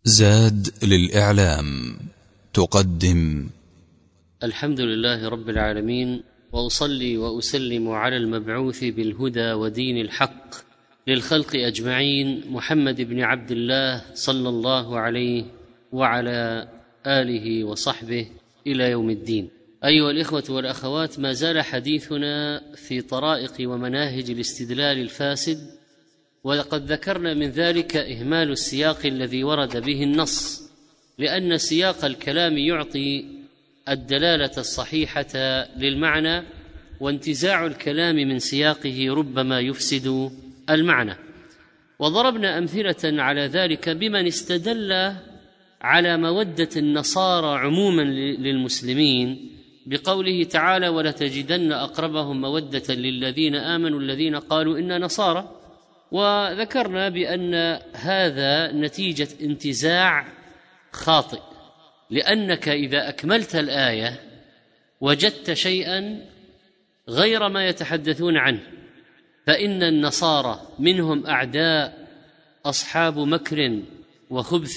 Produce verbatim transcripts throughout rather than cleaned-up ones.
زاد للإعلام تقدم الحمد لله رب العالمين، وأصلي وأسلم على المبعوث بالهدى ودين الحق للخلق أجمعين، محمد بن عبد الله صلى الله عليه وعلى آله وصحبه إلى يوم الدين. أيها الإخوة والأخوات، ما زال حديثنا في طرائق ومناهج الاستدلال الفاسد، ولقد ذكرنا من ذلك إهمال السياق الذي ورد به النص، لأن سياق الكلام يعطي الدلالة الصحيحة للمعنى، وانتزاع الكلام من سياقه ربما يفسد المعنى. وضربنا أمثلة على ذلك بمن استدل على مودة النصارى عموما للمسلمين بقوله تعالى: ولتجدن أقربهم مودة للذين آمنوا الذين قالوا إنا نصارى. وذكرنا بأن هذا نتيجة انتزاع خاطئ، لأنك إذا أكملت الآية وجدت شيئا غير ما يتحدثون عنه، فإن النصارى منهم أعداء أصحاب مكر وخبث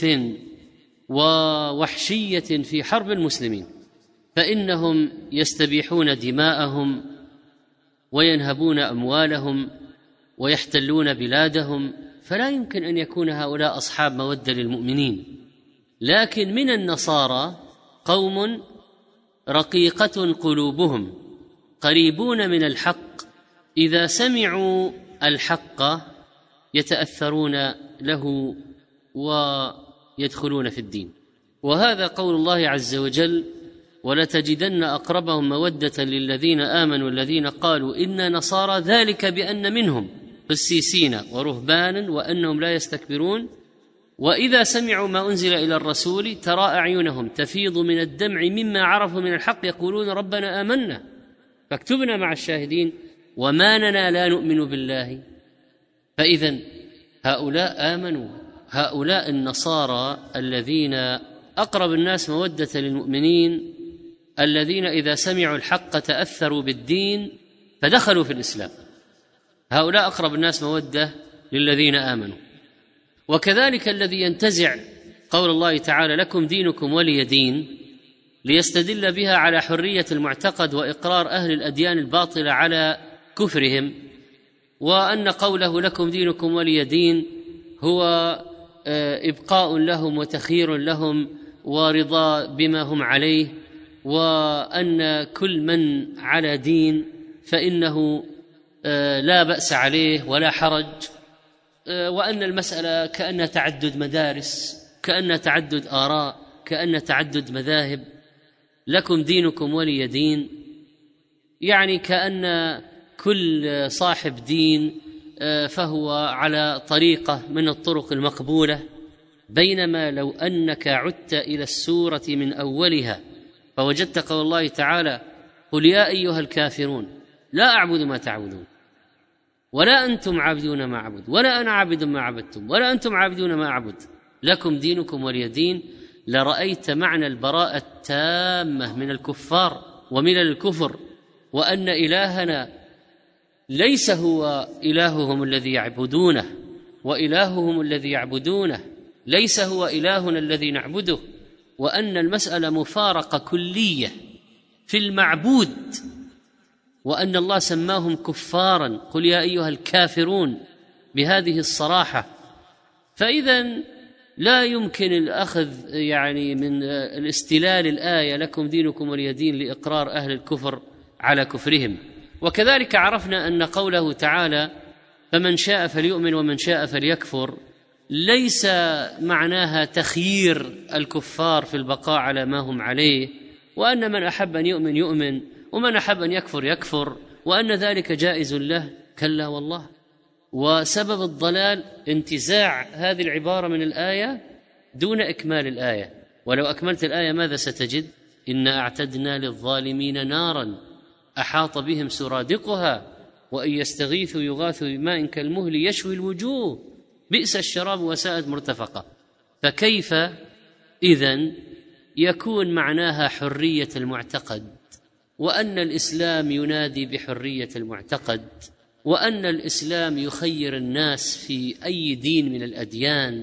ووحشية في حرب المسلمين، فإنهم يستبيحون دماءهم وينهبون أموالهم ويحتلون بلادهم، فلا يمكن أن يكون هؤلاء أصحاب مودة للمؤمنين. لكن من النصارى قوم رقيقة قلوبهم قريبون من الحق، إذا سمعوا الحق يتأثرون له ويدخلون في الدين. وهذا قول الله عز وجل: ولتجدن أقربهم مودة للذين آمنوا الذين قالوا إنا نصارى، ذلك بأن منهم قسيسين ورهبانا وأنهم لا يستكبرون، وإذا سمعوا ما أنزل إلى الرسول ترى أعينهم تفيض من الدمع مما عرفوا من الحق يقولون ربنا آمنا فاكتبنا مع الشاهدين وما لنا لا نؤمن بالله. فإذن هؤلاء آمنوا، هؤلاء النصارى الذين أقرب الناس مودة للمؤمنين، الذين إذا سمعوا الحق تأثروا بالدين فدخلوا في الإسلام، هؤلاء أقرب الناس مودة للذين آمنوا. وكذلك الذي ينتزع قول الله تعالى: لكم دينكم ولي دين، ليستدل بها على حرية المعتقد وإقرار أهل الأديان الباطلة على كفرهم، وأن قوله لكم دينكم ولي دين هو إبقاء لهم وتخيير لهم ورضا بما هم عليه، وأن كل من على دين فإنه لا بأس عليه ولا حرج، وأن المسألة كأن تعدد مدارس، كأن تعدد آراء، كأن تعدد مذاهب. لكم دينكم ولي دين، يعني كأن كل صاحب دين فهو على طريقة من الطرق المقبولة، بينما لو أنك عدت إلى السورة من أولها فوجدت قول الله تعالى: قل يا أيها الكافرون لا أعبد ما تعبدون ولا أنتم عابدون ما أعبد ولا أنا عابد ما عبدتم ولا أنتم عابدون ما أعبد لكم دينكم ولي دين، لرأيت معنى البراءة التامة من الكفار ومن الكفر، وأن إلهنا ليس هو إلههم الذي يعبدونه، وإلههم الذي يعبدونه ليس هو إلهنا الذي نعبده، وأن المسألة مفارقة كلية في المعبود، وأن الله سماهم كفارا: قل يا أيها الكافرون، بهذه الصراحة. فإذن لا يمكن الأخذ يعني من الاستلال الآية لكم دينكم ولي دين لإقرار أهل الكفر على كفرهم. وكذلك عرفنا أن قوله تعالى: فمن شاء فليؤمن ومن شاء فليكفر، ليس معناها تخيير الكفار في البقاء على ما هم عليه، وأن من أحب أن يؤمن يؤمن ومن أحب أن يكفر يكفر، وأن ذلك جائز له. كلا والله. وسبب الضلال انتزاع هذه العبارة من الآية دون إكمال الآية. ولو أكملت الآية ماذا ستجد؟ إنا أعتدنا للظالمين نارا أحاط بهم سرادقها وإن يستغيثوا يغاثوا بماء كالمهل يشوي الوجوه بئس الشراب وساءت مرتفقة. فكيف إذن يكون معناها حرية المعتقد، وأن الإسلام ينادي بحرية المعتقد، وأن الإسلام يخير الناس في أي دين من الأديان،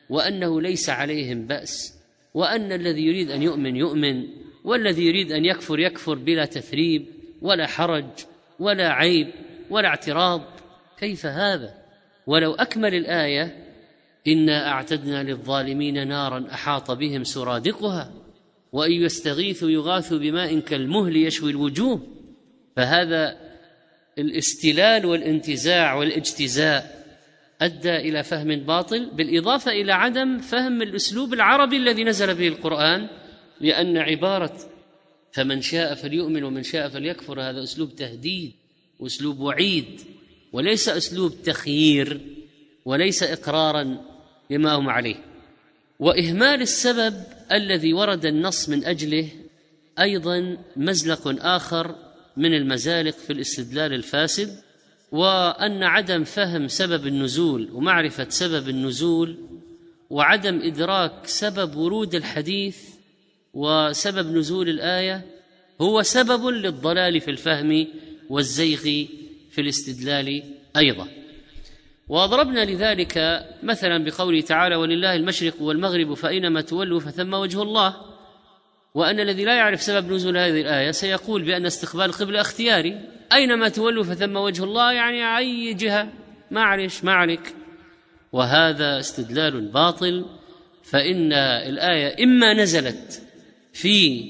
وأنه ليس عليهم بأس، وأن الذي يريد أن يؤمن يؤمن، والذي يريد أن يكفر يكفر بلا تثريب ولا حرج ولا عيب ولا اعتراض. كيف هذا؟ ولو أكمل الآية: إنا أعتدنا للظالمين نارا أحاط بهم سرادقها وإن يستغيثوا يغاثوا بماء كالمهل يشوي الوجوه. فهذا الاستلال والانتزاع والاجتزاء أدى إلى فهم باطل، بالإضافة إلى عدم فهم الأسلوب العربي الذي نزل به القرآن، لأن عبارة فمن شاء فليؤمن ومن شاء فليكفر هذا أسلوب تهديد وأسلوب وعيد، وليس أسلوب تخيير، وليس إقرارا لما هم عليه. وإهمال السبب الذي ورد النص من أجله أيضا مزلق آخر من المزالق في الاستدلال الفاسد، وأن عدم فهم سبب النزول ومعرفة سبب النزول وعدم إدراك سبب ورود الحديث وسبب نزول الآية هو سبب للضلال في الفهم والزيغ في الاستدلال أيضا. وضربنا لذلك مثلا بقوله تعالى: ولله المشرق والمغرب فأينما تولوا فثم وجه الله. وأن الذي لا يعرف سبب نزول هذه الآية سيقول بأن استقبال القبلة اختياري، أينما تولوا فثم وجه الله، يعني أي جهة معلش ما عليك. وهذا استدلال باطل، فإن الآية إما نزلت في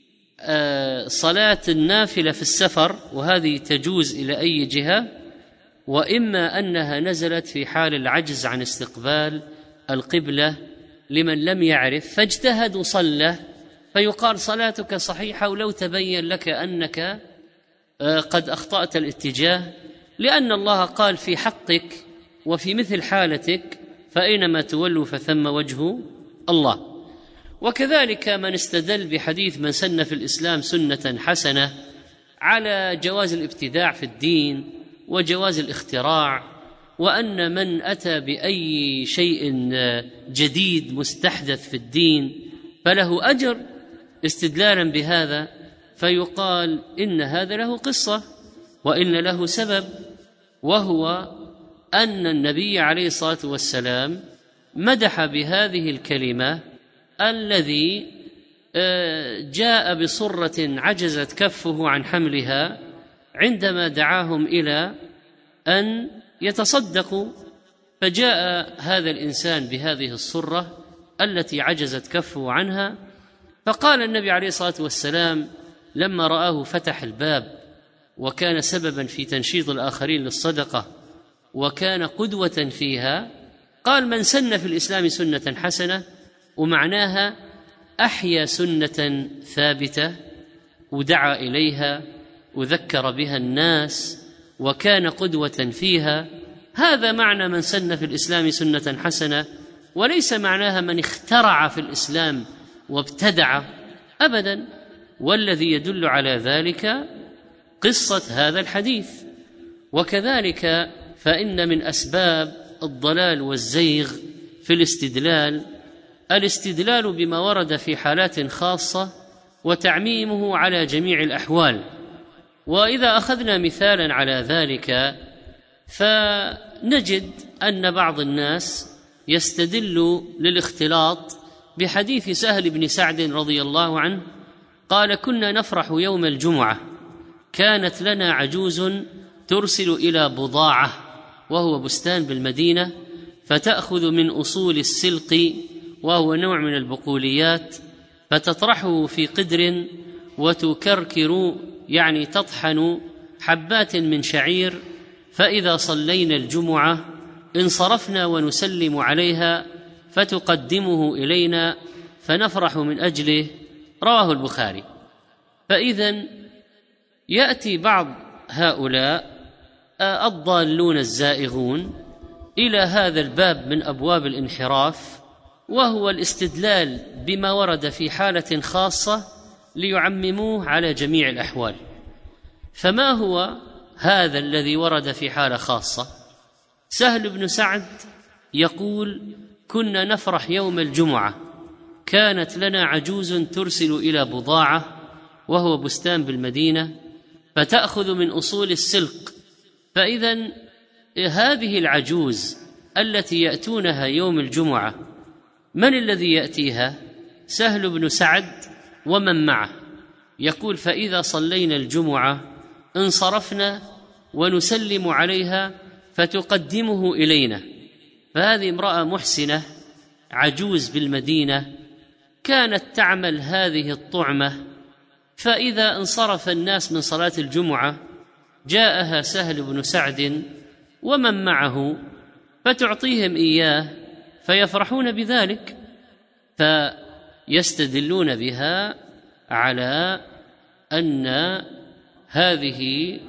صلاة النافلة في السفر وهذه تجوز إلى أي جهة، وإما أنها نزلت في حال العجز عن استقبال القبلة لمن لم يعرف فاجتهد وصلى، فيقال صلاتك صحيحة ولو تبين لك أنك قد أخطأت الاتجاه، لأن الله قال في حقك وفي مثل حالتك فأينما تولوا فثم وجه الله. وكذلك من استدل بحديث من سن في الإسلام سنة حسنة على جواز الابتداع في الدين وجواز الاختراع، وأن من أتى بأي شيء جديد مستحدث في الدين فله أجر استدلالا بهذا، فيقال إن هذا له قصة وإن له سبب، وهو أن النبي عليه الصلاة والسلام مدح بهذه الكلمة الذي جاء بصرة عجزت كفه عن حملها عندما دعاهم إلى أن يتصدقوا، فجاء هذا الإنسان بهذه الصرة التي عجزت كفه عنها، فقال النبي عليه الصلاة والسلام لما رآه فتح الباب وكان سببا في تنشيط الآخرين للصدقة وكان قدوة فيها، قال: من سن في الإسلام سنة حسنة، ومعناها أحيا سنة ثابتة ودعا إليها وذكر بها الناس وكان قدوة فيها. هذا معنى من سن في الإسلام سنة حسنة، وليس معناها من اخترع في الإسلام وابتدع أبدا. والذي يدل على ذلك قصة هذا الحديث. وكذلك فإن من أسباب الضلال والزيغ في الاستدلال الاستدلال بما ورد في حالات خاصة وتعميمه على جميع الأحوال. وإذا أخذنا مثالا على ذلك فنجد أن بعض الناس يستدل للاختلاط بحديث سهل بن سعد رضي الله عنه قال: كنا نفرح يوم الجمعة، كانت لنا عجوز ترسل إلى بضاعة وهو بستان بالمدينة، فتأخذ من أصول السلق وهو نوع من البقوليات، فتطرحه في قدر وتكركر، يعني تطحن حبات من شعير، فإذا صلينا الجمعة انصرفنا ونسلم عليها فتقدمه إلينا فنفرح من أجله. رواه البخاري. فإذن يأتي بعض هؤلاء الضالون الزائغون إلى هذا الباب من أبواب الانحراف، وهو الاستدلال بما ورد في حالة خاصة ليعمموه على جميع الأحوال. فما هو هذا الذي ورد في حالة خاصة؟ سهل بن سعد يقول: كنا نفرح يوم الجمعة، كانت لنا عجوز ترسل إلى بضاعة وهو بستان بالمدينة، فتأخذ من أصول السلق. فإذن هذه العجوز التي يأتونها يوم الجمعة من الذي يأتيها؟ سهل بن سعد ومن معه. يقول: فإذا صلينا الجمعة انصرفنا ونسلم عليها فتقدمه إلينا. فهذه امرأة محسنة عجوز بالمدينة كانت تعمل هذه الطعمة، فإذا انصرف الناس من صلاة الجمعة جاءها سهل بن سعد ومن معه فتعطيهم إياه فيفرحون بذلك، فيستدلون بها على أن هذه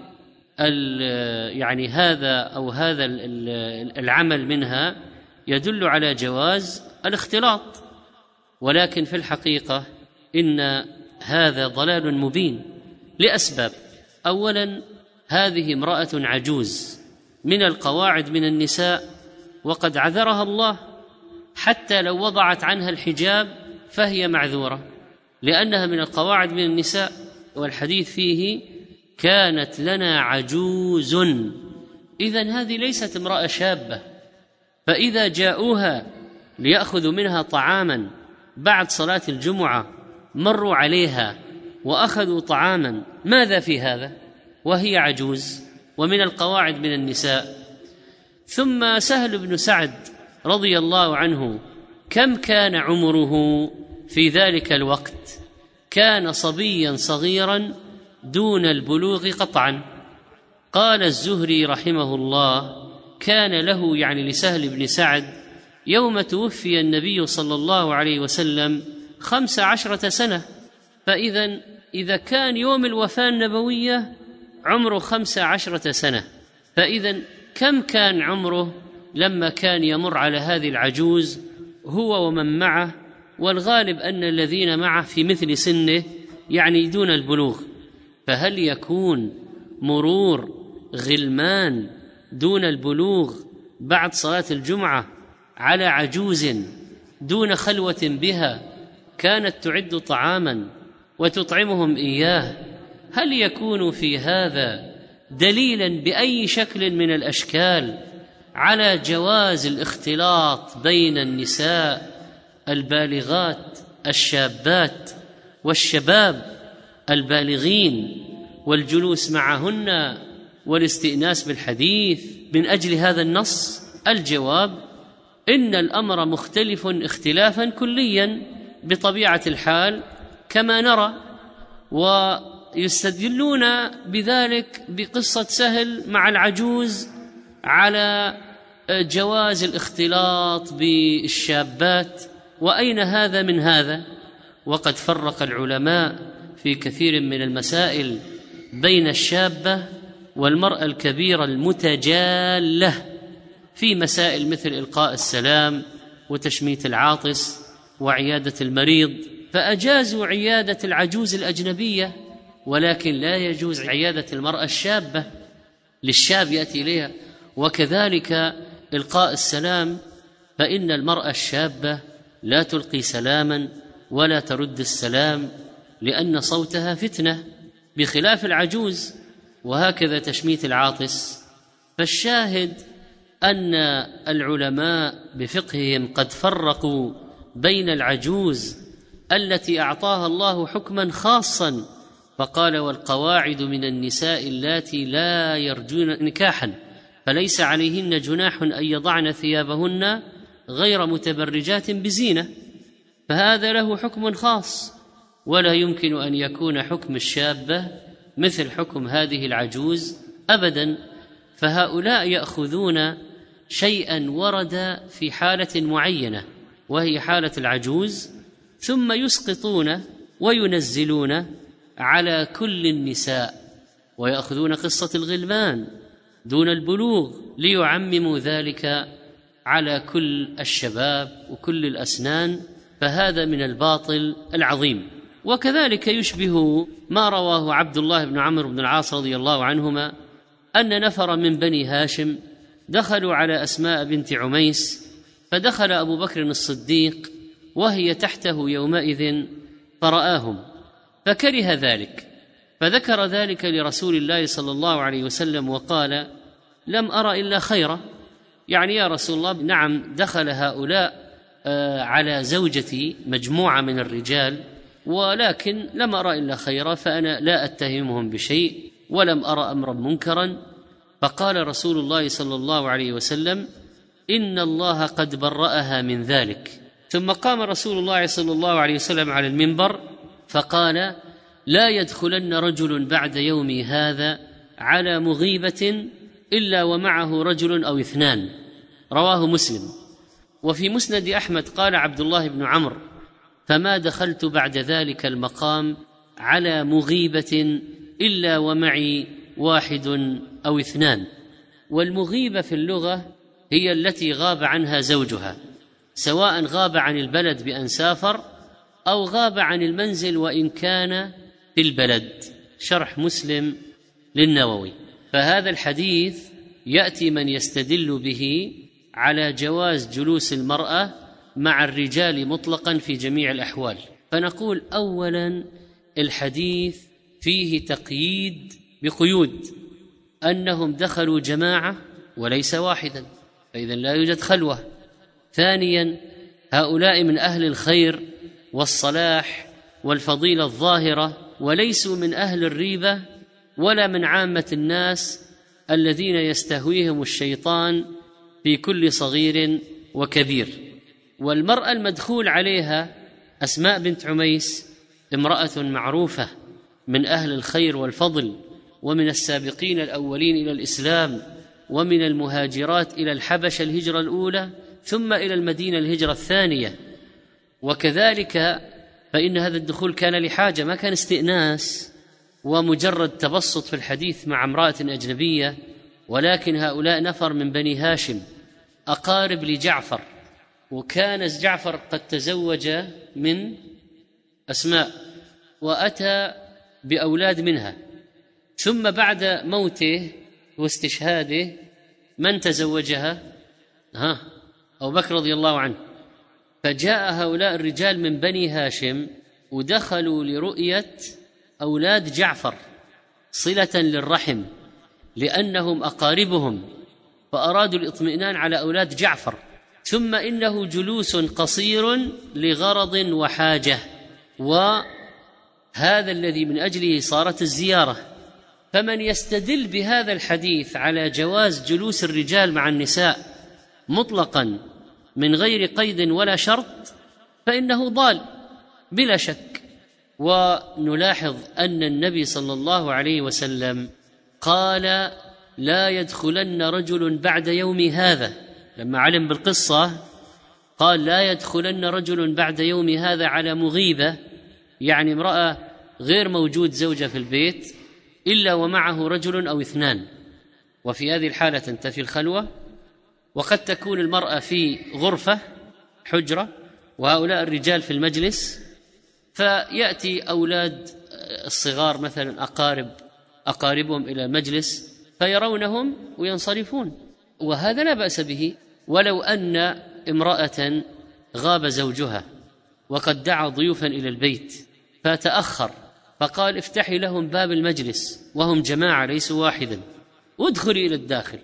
يعني هذا أو هذا العمل منها يدل على جواز الاختلاط، ولكن في الحقيقة إن هذا ضلال مبين لأسباب. أولا، هذه امرأة عجوز من القواعد من النساء، وقد عذرها الله، حتى لو وضعت عنها الحجاب فهي معذورة لأنها من القواعد من النساء، والحديث فيه كانت لنا عجوز. إذن هذه ليست امرأة شابة، فإذا جاءوها ليأخذوا منها طعاما بعد صلاة الجمعة مروا عليها وأخذوا طعاما، ماذا في هذا وهي عجوز ومن القواعد من النساء؟ ثم سهل بن سعد رضي الله عنه كم كان عمره في ذلك الوقت؟ كان صبيا صغيرا دون البلوغ قطعا. قال الزهري رحمه الله: كان له يعني لسهل بن سعد يوم توفي النبي صلى الله عليه وسلم خمس عشرة سنة، فإذا إذا كان يوم الوفاة النبوية عمره خمس عشرة سنة، فإذا كم كان عمره لما كان يمر على هذه العجوز هو ومن معه؟ والغالب أن الذين معه في مثل سنه يعني دون البلوغ. فهل يكون مرور غلمان دون البلوغ بعد صلاة الجمعة على عجوز دون خلوة بها كانت تعد طعاما وتطعمهم إياه، هل يكون في هذا دليلا بأي شكل من الأشكال على جواز الاختلاط بين النساء البالغات الشابات والشباب البالغين والجلوس معهن والاستئناس بالحديث من أجل هذا النص؟ الجواب: إن الأمر مختلف اختلافا كليا بطبيعة الحال كما نرى، ويستدلون بذلك بقصة سهل مع العجوز على جواز الاختلاط بالشابات. وأين هذا من هذا؟ وقد فرق العلماء في كثير من المسائل بين الشابة والمرأة الكبيرة المتجالة في مسائل مثل إلقاء السلام وتشميت العاطس وعيادة المريض، فأجازوا عيادة العجوز الأجنبية، ولكن لا يجوز عيادة المرأة الشابة للشاب يأتي إليها. وكذلك إلقاء السلام، فإن المرأة الشابة لا تلقي سلاما ولا ترد السلام لأن صوتها فتنة بخلاف العجوز، وهكذا تشميت العاطس. فالشاهد أن العلماء بفقههم قد فرقوا بين العجوز التي أعطاها الله حكما خاصا فقال: والقواعد من النساء اللاتي لا يرجون نكاحا فليس عليهن جناح أن يضعن ثيابهن غير متبرجات بزينة، فهذا له حكم خاص، ولا يمكن أن يكون حكم الشابة مثل حكم هذه العجوز أبدا. فهؤلاء يأخذون شيئا ورد في حالة معينة وهي حالة العجوز، ثم يسقطون وينزلون على كل النساء، ويأخذون قصة الغلمان دون البلوغ ليعمموا ذلك على كل الشباب وكل الأسنان، فهذا من الباطل العظيم. وكذلك يشبه ما رواه عبد الله بن عمرو بن العاص رضي الله عنهما أن نفر من بني هاشم دخلوا على أسماء بنت عميس، فدخل أبو بكر الصديق وهي تحته يومئذ فرآهم فكره ذلك، فذكر ذلك لرسول الله صلى الله عليه وسلم وقال: لم أرى إلا خيرا، يعني يا رسول الله نعم دخل هؤلاء على زوجتي مجموعة من الرجال، ولكن لم أرى إلا خيرا، فأنا لا أتهمهم بشيء ولم أرى أمرا منكرا. فقال رسول الله صلى الله عليه وسلم: إن الله قد برأها من ذلك. ثم قام رسول الله صلى الله عليه وسلم على المنبر فقال: لا يدخلن رجل بعد يومي هذا على مغيبة إلا ومعه رجل أو اثنان. رواه مسلم. وفي مسند أحمد قال عبد الله بن عمرو: فما دخلت بعد ذلك المقام على مغيبة إلا ومعي واحد أو اثنان. والمغيبة في اللغة هي التي غاب عنها زوجها، سواء غاب عن البلد بأن سافر أو غاب عن المنزل وإن كان في البلد. شرح مسلم للنووي. فهذا الحديث يأتي من يستدل به على جواز جلوس المرأة مع الرجال مطلقا في جميع الأحوال. فنقول أولا الحديث فيه تقييد بقيود، أنهم دخلوا جماعة وليس واحدا، فإذا لا يوجد خلوة. ثانيا هؤلاء من أهل الخير والصلاح والفضيلة الظاهرة، وليسوا من أهل الريبة ولا من عامة الناس الذين يستهويهم الشيطان في كل صغير وكبير. والمرأة المدخول عليها أسماء بنت عميس امرأة معروفة من أهل الخير والفضل، ومن السابقين الأولين إلى الإسلام، ومن المهاجرات إلى الحبشة الهجرة الأولى ثم إلى المدينة الهجرة الثانية. وكذلك فإن هذا الدخول كان لحاجة، ما كان استئناس ومجرد تبسط في الحديث مع امرأة أجنبية، ولكن هؤلاء نفر من بني هاشم أقارب لجعفر، وكان جعفر قد تزوج من أسماء وأتى بأولاد منها، ثم بعد موته واستشهاده من تزوجها؟ ها أبو بكر رضي الله عنه. فجاء هؤلاء الرجال من بني هاشم ودخلوا لرؤية أولاد جعفر صلة للرحم لأنهم أقاربهم، فأرادوا الاطمئنان على أولاد جعفر. ثم إنه جلوس قصير لغرض وحاجة، وهذا الذي من أجله صارت الزيارة. فمن يستدل بهذا الحديث على جواز جلوس الرجال مع النساء مطلقا من غير قيد ولا شرط فإنه ضال بلا شك. ونلاحظ أن النبي صلى الله عليه وسلم قال: لا يدخلن رجل بعد يوم هذا، لما علم بالقصة قال: لا يدخلن رجل بعد يوم هذا على مغيبة، يعني امرأة غير موجود زوجة في البيت، إلا ومعه رجل أو اثنان. وفي هذه الحالة تنتفي الخلوة، وقد تكون المرأة في غرفة حجرة وهؤلاء الرجال في المجلس، فيأتي أولاد الصغار مثلا أقارب أقاربهم إلى مجلس فيرونهم وينصرفون، وهذا لا بأس به. ولو أن امرأة غاب زوجها وقد دعا ضيوفا إلى البيت فتأخر فقال: افتحي لهم باب المجلس وهم جماعة ليسوا واحدا، ادخلي إلى الداخل،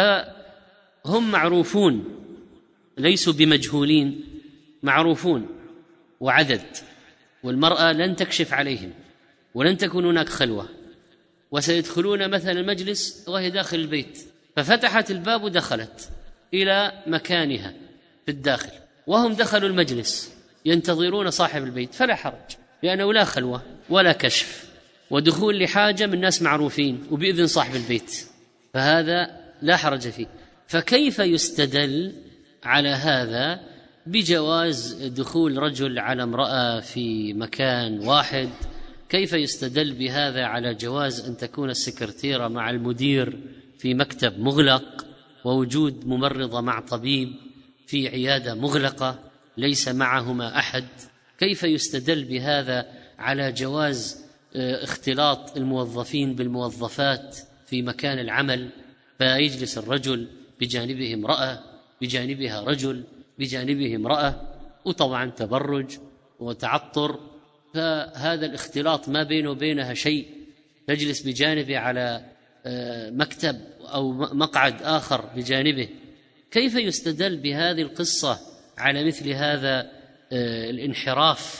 فهم معروفون ليسوا بمجهولين، معروفون وعدد، والمرأة لن تكشف عليهم ولن تكون هناك خلوة، وسيدخلون مثلا المجلس وهي داخل البيت، ففتحت الباب ودخلت إلى مكانها في الداخل، وهم دخلوا المجلس ينتظرون صاحب البيت، فلا حرج، لأنه لا خلوة ولا كشف، ودخول لحاجة من ناس معروفين وبإذن صاحب البيت، فهذا لا حرج فيه. فكيف يستدل على هذا بجواز دخول رجل على امرأة في مكان واحد؟ كيف يستدل بهذا على جواز أن تكون السكرتيرة مع المدير في مكتب مغلق، ووجود ممرضة مع طبيب في عيادة مغلقة ليس معهما أحد؟ كيف يستدل بهذا على جواز اختلاط الموظفين بالموظفات في مكان العمل، فيجلس الرجل بجانبه امرأة، بجانبها رجل، بجانبه امرأة، وطبعا تبرج وتعطر، فهذا الاختلاط ما بينه وبينها شيء، تجلس بجانبه على مكتب أو مقعد آخر بجانبه. كيف يستدل بهذه القصة على مثل هذا الانحراف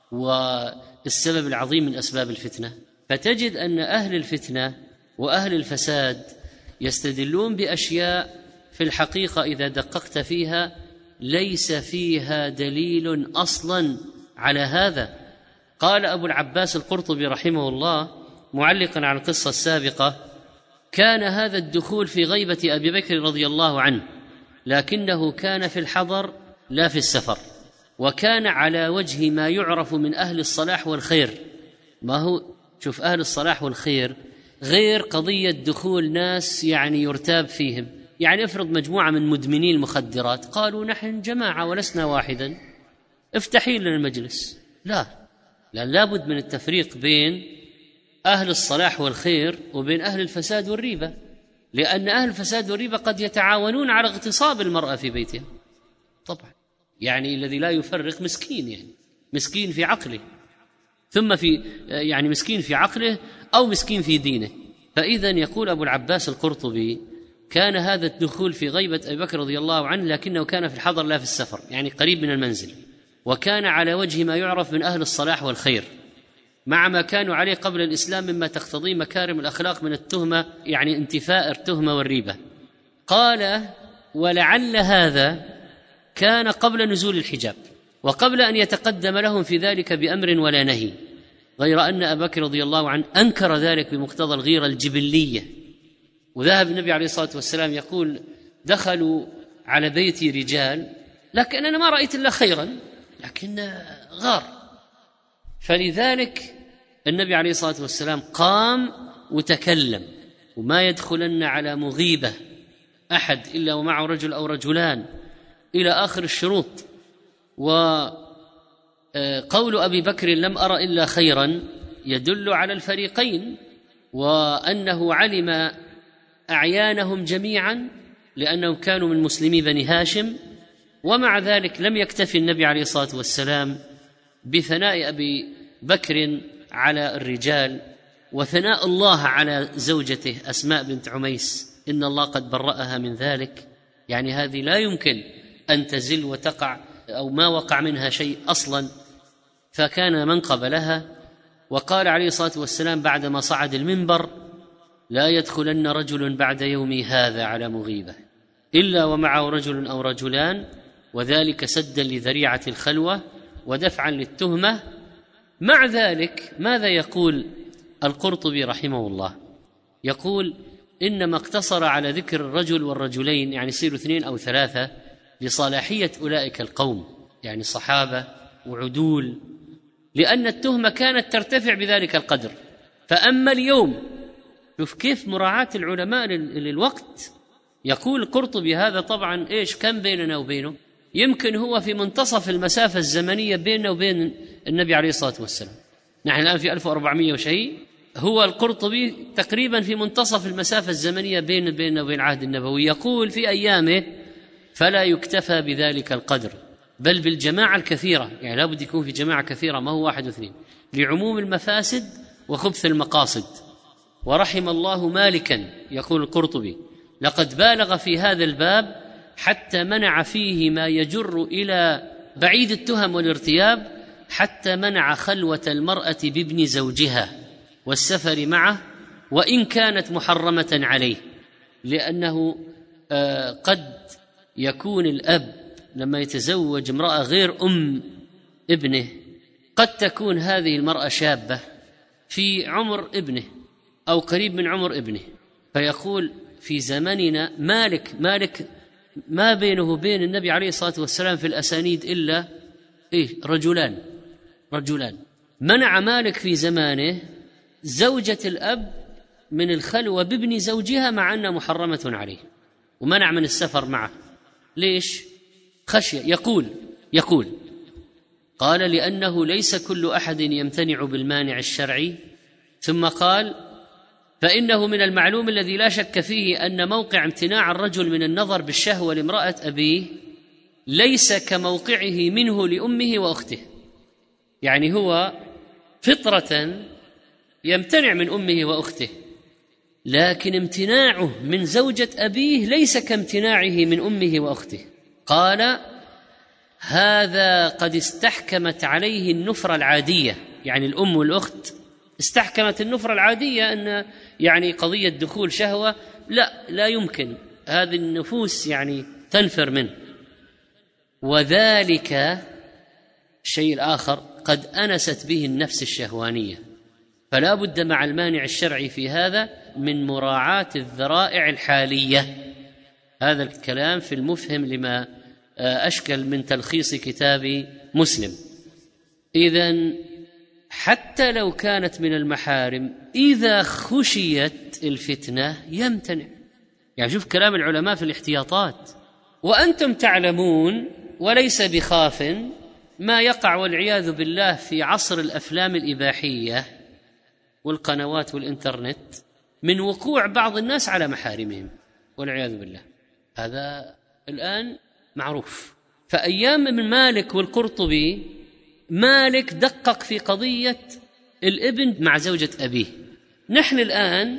والسبب العظيم من أسباب الفتنة. فتجد أن أهل الفتنة وأهل الفساد يستدلون بأشياء في الحقيقة إذا دققت فيها ليس فيها دليل أصلا على هذا. قال أبو العباس القرطبي رحمه الله معلقا على القصة السابقة: كان هذا الدخول في غيبة أبي بكر رضي الله عنه، لكنه كان في الحضر لا في السفر، وكان على وجه ما يعرف من أهل الصلاح والخير. ما هو شوف، أهل الصلاح والخير غير قضية دخول ناس يعني يرتاب فيهم. يعني افرض مجموعة من مدمني المخدرات قالوا نحن جماعة ولسنا واحدا، افتحي لنا المجلس. لا، لأن لابد من التفريق بين أهل الصلاح والخير وبين أهل الفساد والريبة، لأن أهل الفساد والريبة قد يتعاونون على اغتصاب المرأة في بيتها. طبعا يعني الذي لا يفرق مسكين، يعني مسكين في عقله، ثم في يعني مسكين في عقله أو مسكين في دينه. فإذا يقول أبو العباس القرطبي: كان هذا الدخول في غيبة أبي بكر رضي الله عنه لكنه كان في الحضر لا في السفر، يعني قريب من المنزل، وكان على وجه ما يعرف من أهل الصلاح والخير، مع ما كانوا عليه قبل الإسلام مما تقتضي مكارم الأخلاق من التهمة، يعني انتفاء التهمة والريبة. قال: ولعل هذا كان قبل نزول الحجاب، وقبل أن يتقدم لهم في ذلك بأمر ولا نهي، غير أن أبا بكر رضي الله عنه أنكر ذلك بمقتضى الغيرة الجبلية. وذهب النبي عليه الصلاة والسلام يقول: دخلوا على بيتي رجال لكن أنا ما رأيت إلا خيرا، لكن غار. فلذلك النبي عليه الصلاة والسلام قام وتكلم: وما يدخلن على مغيبة أحد إلا ومعه رجل أو رجلان، إلى آخر الشروط. وقول أبي بكر لم أرى إلا خيرا يدل على الفريقين، وأنه علم أعيانهم جميعا لأنهم كانوا من مسلمي بني هاشم. ومع ذلك لم يكتفي النبي عليه الصلاة والسلام بثناء أبي بكر على الرجال وثناء الله على زوجته أسماء بنت عميس: إن الله قد برأها من ذلك. يعني هذه لا يمكن أن تزل وتقع أو ما وقع منها شيء أصلا، فكان منقب لها. وقال عليه الصلاة والسلام بعدما صعد المنبر: لا يدخلن رجل بعد يومي هذا على مغيبة إلا ومعه رجل أو رجلان، وذلك سدا لذريعة الخلوة ودفعا للتهمة. مع ذلك ماذا يقول القرطبي رحمه الله؟ يقول: إنما اقتصر على ذكر الرجل والرجلين، يعني يصيروا اثنين أو ثلاثة، لصلاحية أولئك القوم، يعني صحابة وعدول، لأن التهمة كانت ترتفع بذلك القدر. فأما اليوم، شوف كيف مراعاة العلماء للوقت. يقول القرطبي: هذا طبعا إيش كم بيننا وبينه؟ يمكن هو في منتصف المسافة الزمنية بيننا وبين النبي عليه الصلاة والسلام. نحن الآن في ألف وأربعمائة وشيء، هو القرطبي تقريبا في منتصف المسافة الزمنية بين بيننا وبين العهد النبوي. يقول في أيامه: فلا يكتفى بذلك القدر بل بالجماعة الكثيرة، يعني لا بد يكون في جماعة كثيرة، ما هو واحد واثنين، لعموم المفاسد وخبث المقاصد. ورحم الله مالكا، يقول القرطبي: لقد بالغ في هذا الباب حتى منع فيه ما يجر إلى بعيد التهم والارتياب، حتى منع خلوة المرأة بابن زوجها والسفر معه وإن كانت محرمة عليه، لأنه آه قد يكون الأب لما يتزوج امرأة غير أم ابنه قد تكون هذه المرأة شابة في عمر ابنه أو قريب من عمر ابنه. فيقول في زمننا مالك مالك ما بينه وبين النبي عليه الصلاة والسلام في الأسانيد إلا إيه رجلان رجلان منع مالك في زمانه زوجة الأب من الخلوة بابن زوجها مع أنها محرمة عليه، ومنع من السفر معه. ليش؟ خشية. يقول يقول قال: لأنه ليس كل أحد يمتنع بالمانع الشرعي. ثم قال: فإنه من المعلوم الذي لا شك فيه أن موقع امتناع الرجل من النظر بالشهوة لامرأة أبيه ليس كموقعه منه لأمه وأخته. يعني هو فطرة يمتنع من أمه وأخته، لكن امتناعه من زوجة أبيه ليس كامتناعه من أمه وأخته. قال: هذا قد استحكمت عليه النفرة العادية، يعني الأم والأخت استحكمت النفرة العادية أن يعني قضية دخول شهوة لا لا يمكن، هذه النفوس يعني تنفر منه. وذلك الشيء الآخر قد أنست به النفس الشهوانية، فلا بد مع المانع الشرعي في هذا من مراعاة الذرائع الحالية. هذا الكلام في المفهم لما أشكل من تلخيص كتاب مسلم. إذن حتى لو كانت من المحارم إذا خشيت الفتنة يمتنع. يعني شوف كلام العلماء في الاحتياطات. وأنتم تعلمون وليس بخاف ما يقع والعياذ بالله في عصر الأفلام الإباحية والقنوات والإنترنت من وقوع بعض الناس على محارمهم والعياذ بالله، هذا الآن معروف. فأيام من مالك والقرطبي، مالك دقق في قضية الابن مع زوجة أبيه. نحن الآن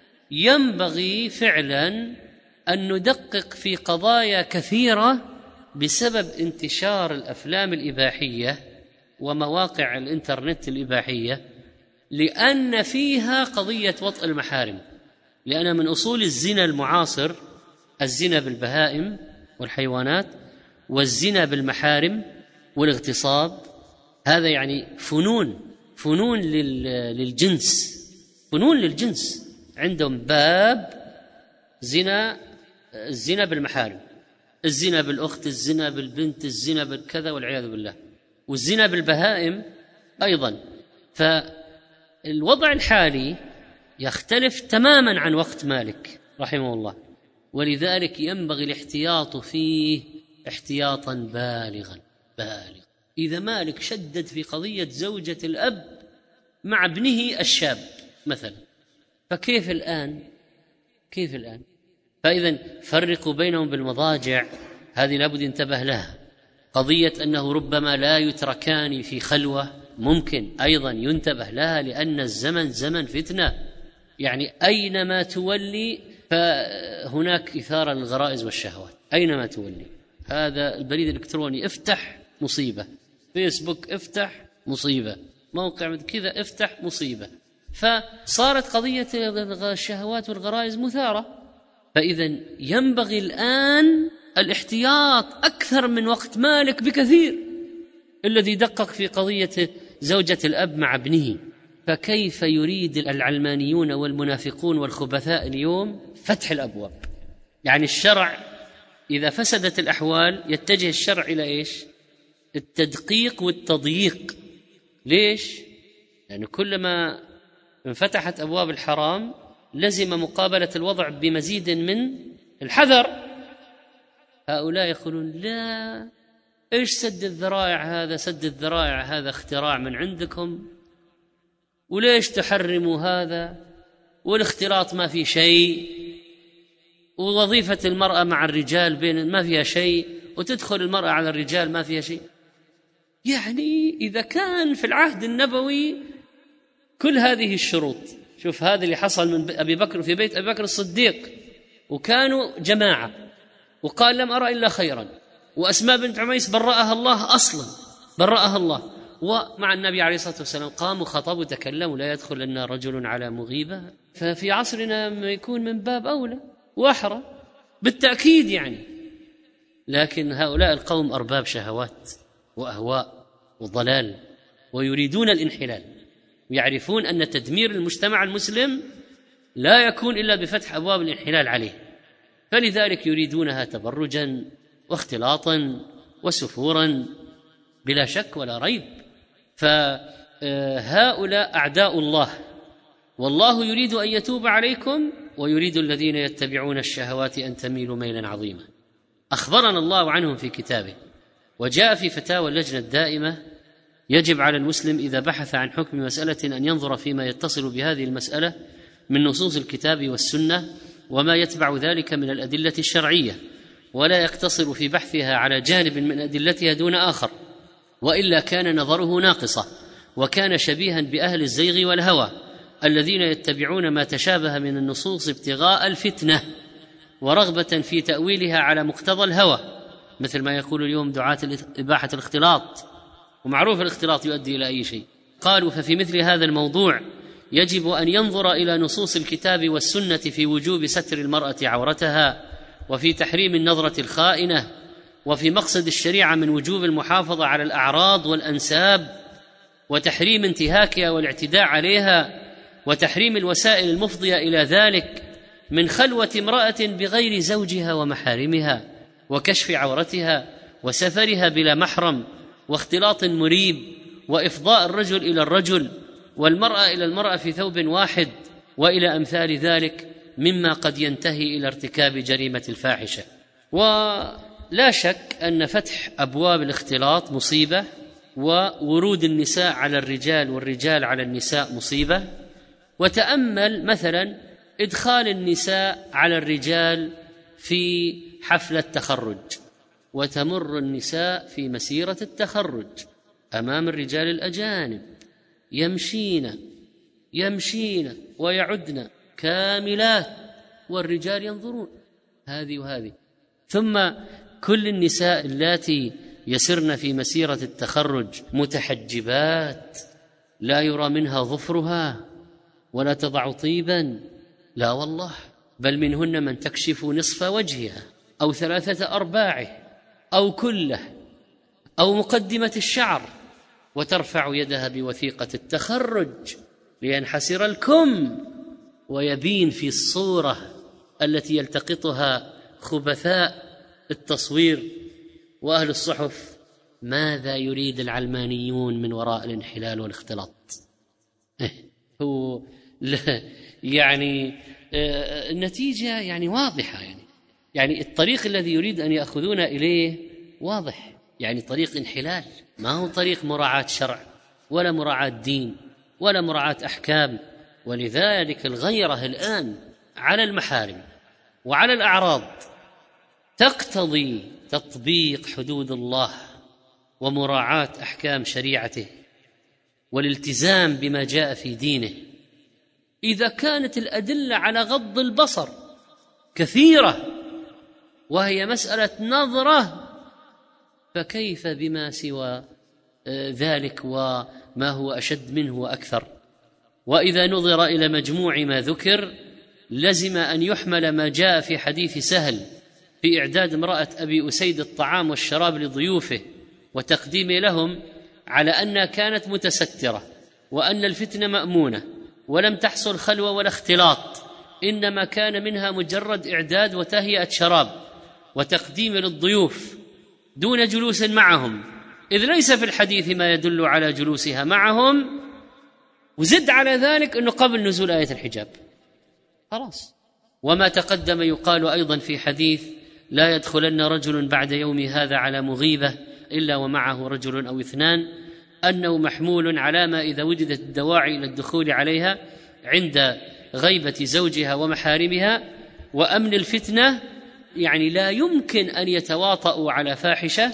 ينبغي فعلا أن ندقق في قضايا كثيرة بسبب انتشار الأفلام الإباحية ومواقع الإنترنت الإباحية، لأن فيها قضية وطء المحارم. لأن من أصول الزنا المعاصر الزنا بالبهائم والحيوانات، والزنا بالمحارم والاغتصاب. هذا يعني فنون فنون للجنس فنون للجنس عندهم باب زنا، الزنا بالمحارم، الزنا بالأخت، الزنا بالبنت، الزنا بالكذا والعياذ بالله، والزنا بالبهائم أيضا. فالوضع الحالي يختلف تماما عن وقت مالك رحمه الله، ولذلك ينبغي الاحتياط فيه احتياطا بالغا بالغا. إذا مالك شدد في قضية زوجة الأب مع ابنه الشاب مثلا، فكيف الآن كيف الآن فإذا فرقوا بينهم بالمضاجع، هذه لابد ينتبه لها. قضية أنه ربما لا يتركان في خلوة ممكن أيضا ينتبه لها، لأن الزمن زمن فتنة، يعني أينما تولي فهناك إثارة للغرائز والشهوات، أينما تولي. هذا البريد الإلكتروني افتح مصيبة، فيسبوك افتح مصيبة، موقع كذا افتح مصيبة. فصارت قضية الشهوات والغرائز مثارة. فإذا ينبغي الآن الاحتياط أكثر من وقت مالك بكثير الذي دقق في قضية زوجة الأب مع ابنه. فكيف يريد العلمانيون والمنافقون والخبثاء اليوم فتح الأبواب؟ يعني الشرع إذا فسدت الأحوال يتجه الشرع إلى إيش؟ التدقيق والتضييق. ليش؟ يعني كلما انفتحت أبواب الحرام لزم مقابلة الوضع بمزيد من الحذر. هؤلاء يقولون لا، إيش سد الذرائع هذا؟ سد الذرائع هذا اختراع من عندكم، وليش تحرموا هذا؟ والاختلاط ما في شيء، ووظيفة المرأة مع الرجال بين ما فيها شيء، وتدخل المرأة على الرجال ما فيها شيء. يعني إذا كان في العهد النبوي كل هذه الشروط، شوف هذا اللي حصل من أبي بكر في بيت أبي بكر الصديق، وكانوا جماعة، وقال لم أرى إلا خيرا، وأسماء بنت عميس برأها الله أصلا، برأها الله، ومع النبي عليه الصلاة والسلام قاموا خطبوا وتكلموا لا يدخل لنا رجل على مغيبة. ففي عصرنا ما يكون من باب أولى وأحرى بالتأكيد يعني. لكن هؤلاء القوم أرباب شهوات وأهواء وضلال، ويريدون الانحلال، ويعرفون أن تدمير المجتمع المسلم لا يكون إلا بفتح أبواب الانحلال عليه، فلذلك يريدونها تبرجا واختلاطا وسفورا بلا شك ولا ريب. فهؤلاء أعداء الله، والله يريد أن يتوب عليكم ويريد الذين يتبعون الشهوات أن تميلوا ميلا عظيما. أخبرنا الله عنهم في كتابه، وجاء في فتاوى اللجنة الدائمة يجب على المسلم إذا بحث عن حكم مسألة أن ينظر فيما يتصل بهذه المسألة من نصوص الكتاب والسنة وما يتبع ذلك من الأدلة الشرعية، ولا يقتصر في بحثها على جانب من أدلتها دون آخر، وإلا كان نظره ناقصة، وكان شبيها بأهل الزيغ والهوى الذين يتبعون ما تشابه من النصوص ابتغاء الفتنة ورغبة في تأويلها على مقتضى الهوى، مثل ما يقول اليوم دعاة إباحة الاختلاط، ومعروف الاختلاط يؤدي إلى أي شيء. قالوا ففي مثل هذا الموضوع يجب أن ينظر إلى نصوص الكتاب والسنة في وجوب ستر المرأة عورتها، وفي تحريم النظرة الخائنة، وفي مقصد الشريعة من وجوب المحافظة على الأعراض والأنساب، وتحريم انتهاكها والاعتداء عليها، وتحريم الوسائل المفضية إلى ذلك من خلوة امرأة بغير زوجها ومحارمها، وكشف عورتها، وسفرها بلا محرم، واختلاط مريب، وإفضاء الرجل إلى الرجل والمرأة إلى المرأة في ثوب واحد، وإلى أمثال ذلك مما قد ينتهي إلى ارتكاب جريمة الفاحشة. ولا شك أن فتح أبواب الاختلاط مصيبة، وورود النساء على الرجال والرجال على النساء مصيبة. وتأمل مثلا إدخال النساء على الرجال في حفلة تخرج، وتمر النساء في مسيرة التخرج أمام الرجال الأجانب يمشين يمشين ويعدن كاملات، والرجال ينظرون هذه وهذه. ثم كل النساء اللاتي يسرن في مسيرة التخرج متحجبات، لا يرى منها ظفرها ولا تضع طيبا، لا والله، بل منهن من تكشف نصف وجهها أو ثلاثة أرباعه أو كله أو مقدمة الشعر، وترفع يدها بوثيقة التخرج لينحسر الكم ويبين في الصورة التي يلتقطها خبثاء التصوير وأهل الصحف ماذا يريد العلمانيون من وراء الانحلال والاختلاط. هو يعني النتيجة يعني واضحة، يعني يعني الطريق الذي يريد أن يأخذون إليه واضح، يعني طريق انحلال، ما هو طريق مراعاة شرع ولا مراعاة دين ولا مراعاة أحكام. ولذلك الغيرة الآن على المحارم وعلى الأعراض تقتضي تطبيق حدود الله ومراعاة أحكام شريعته والالتزام بما جاء في دينه. إذا كانت الأدلة على غض البصر كثيرة وهي مسألة نظرة، فكيف بما سوى ذلك وما هو أشد منه وأكثر؟ وإذا نظر إلى مجموع ما ذكر لزم أن يحمل ما جاء في حديث سهل في إعداد امرأة أبي أسيد الطعام والشراب لضيوفه وتقديمه لهم على أنها كانت متسترة، وأن الفتنة مأمونة ولم تحصل خلوة ولا اختلاط، إنما كان منها مجرد إعداد وتهيئة شراب وتقديم للضيوف دون جلوس معهم، إذ ليس في الحديث ما يدل على جلوسها معهم، وزد على ذلك أنه قبل نزول آية الحجاب خلاص. وما تقدم يقال أيضا في حديث لا يدخلن رجل بعد يوم هذا على مغيبة إلا ومعه رجل أو اثنان، أنه محمول على ما إذا وجدت الدواعي إلى الدخول عليها عند غيبة زوجها ومحارمها وأمن الفتنة، يعني لا يمكن أن يتواطؤوا على فاحشة.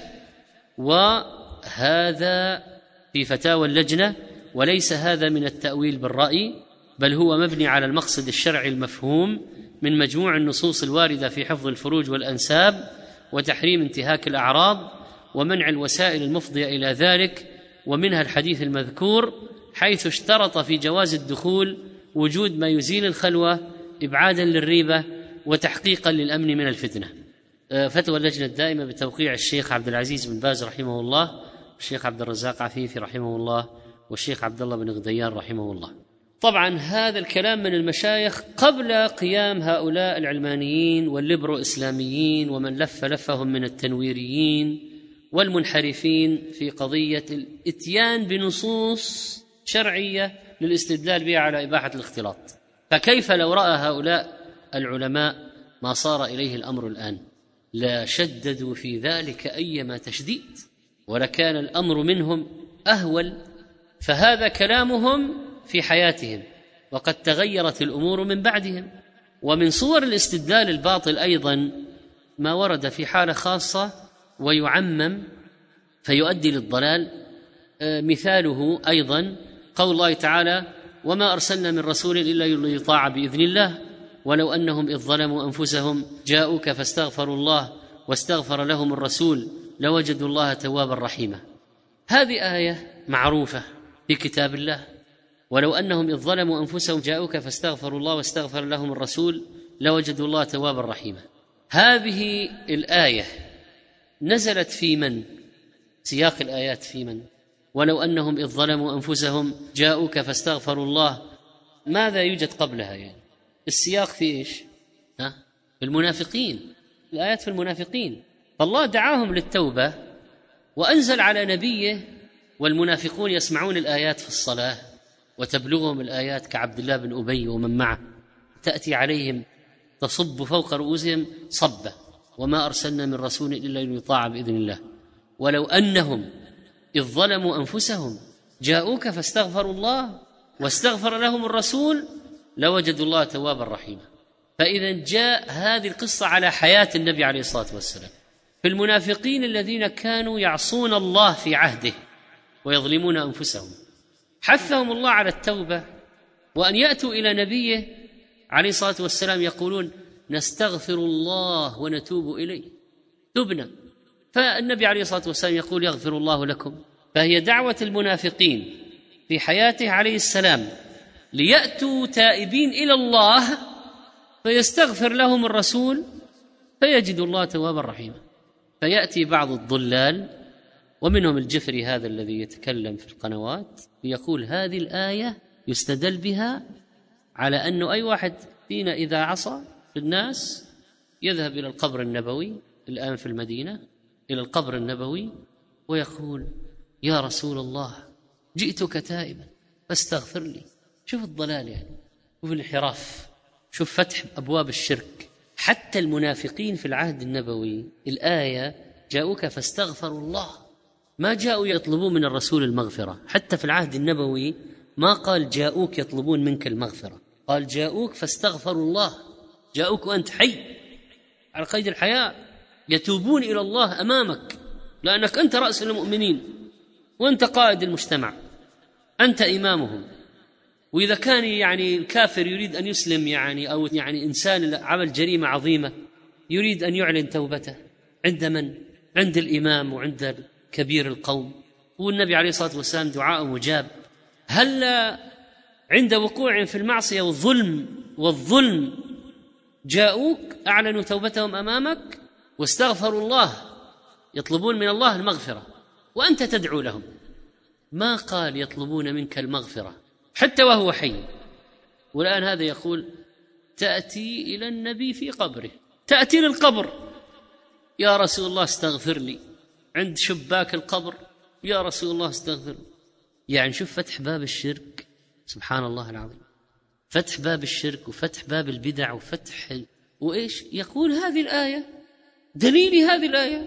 وهذا في فتاوى اللجنة، وليس هذا من التأويل بالرأي، بل هو مبني على المقصد الشرعي المفهوم من مجموع النصوص الواردة في حفظ الفروج والأنساب وتحريم انتهاك الأعراض ومنع الوسائل المفضية إلى ذلك، ومنها الحديث المذكور حيث اشترط في جواز الدخول وجود ما يزيل الخلوة إبعادا للريبة وتحقيقا للأمن من الفتنة. فتوى اللجنة الدائمة بتوقيع الشيخ عبد العزيز بن باز رحمه الله، والشيخ عبد الرزاق عفيفي رحمه الله، والشيخ عبد الله بن غديان رحمه الله. طبعا هذا الكلام من المشايخ قبل قيام هؤلاء العلمانيين والليبرو إسلاميين ومن لف لفهم من التنويريين والمنحرفين في قضية الاتيان بنصوص شرعية للاستدلال بها على إباحة الاختلاط. فكيف لو رأى هؤلاء العلماء ما صار إليه الأمر الآن؟ لا شددوا في ذلك أيما تشديد، ولكان الأمر منهم أهول. فهذا كلامهم في حياتهم، وقد تغيرت الأمور من بعدهم. ومن صور الاستدلال الباطل أيضا ما ورد في حالة خاصة ويعمم فيؤدي للضلال. مثاله أيضا قول الله تعالى وما أرسلنا من رسول إلا ليطاع بإذن الله ولو أنهم إذ ظلموا أنفسهم جاءوك فاستغفروا الله واستغفر لهم الرسول لوجدوا الله توابا رحيما. هذه آية معروفة في كتاب الله، ولو أنهم إذ ظلموا أنفسهم جاءوك فاستغفروا الله واستغفر لهم الرسول لوجدوا الله توابا رحيما. هذه الآية نزلت في من؟ سياق الآيات في من؟ ولو أنهم إذ ظلموا أنفسهم جاءوك فاستغفروا الله، ماذا يوجد قبلها؟ يعني السياق في إيش؟ ها؟ في المنافقين، الآيات في المنافقين. فالله دعاهم للتوبة وأنزل على نبيه، والمنافقون يسمعون الآيات في الصلاة وتبلغهم الآيات كعبد الله بن أبي ومن معه، تأتي عليهم تصب فوق رؤوسهم صبة، وما أرسلنا من رسول إلا ليطاع بإذن الله. ولو أنهم إذ ظلموا أنفسهم جاءوك فاستغفروا الله واستغفر لهم الرسول لوجدوا الله توابا رحيما. فإذا جاء هذه القصة على حياة النبي عليه الصلاة والسلام في المنافقين الذين كانوا يعصون الله في عهده ويظلمون أنفسهم، حثهم الله على التوبة وأن يأتوا إلى نبيه عليه الصلاة والسلام يقولون نستغفر الله ونتوب إليه، تبنا. فالنبي عليه الصلاة والسلام يقول يغفر الله لكم. فهي دعوة المنافقين في حياته عليه السلام ليأتوا تائبين إلى الله فيستغفر لهم الرسول فيجد الله توابا رحيما. فيأتي بعض الضلال ومنهم الجفري هذا الذي يتكلم في القنوات يقول هذه الآية يستدل بها على أنه أي واحد فينا إذا عصى في الناس يذهب إلى القبر النبوي الآن في المدينة، إلى القبر النبوي ويقول يا رسول الله جئتك تائبا فاستغفر لي. شوف الضلال يعني، شوف الانحراف، شوف فتح أبواب الشرك. حتى المنافقين في العهد النبوي الآية جاءوك فاستغفروا الله، ما جاءوا يطلبون من الرسول المغفرة. حتى في العهد النبوي ما قال جاءوك يطلبون منك المغفرة، قال جاءوك فاستغفروا الله. جاءوك وأنت حي على قيد الحياة، يتوبون إلى الله أمامك لأنك أنت رأس المؤمنين وأنت قائد المجتمع، أنت إمامهم. وإذا كان يعني الكافر يريد أن يسلم يعني أو يعني إنسان عمل جريمة عظيمة يريد أن يعلن توبته عند من؟ عند الإمام وعند كبير القوم. والنبي عليه الصلاة والسلام دعاء مجاب. هل عند وقوع في المعصية والظلم والظلم جاءوك أعلنوا توبتهم أمامك واستغفروا الله، يطلبون من الله المغفرة وأنت تدعو لهم. ما قال يطلبون منك المغفرة حتى وهو حي. والآن هذا يقول تأتي إلى النبي في قبره، تأتي للقبر يا رسول الله استغفر لي، عند شباك القبر يا رسول الله استغفر. يعني شوف فتح باب الشرك، سبحان الله العظيم، فتح باب الشرك وفتح باب البدع وفتح وإيش. يقول هذه الآية دليل هذه الآية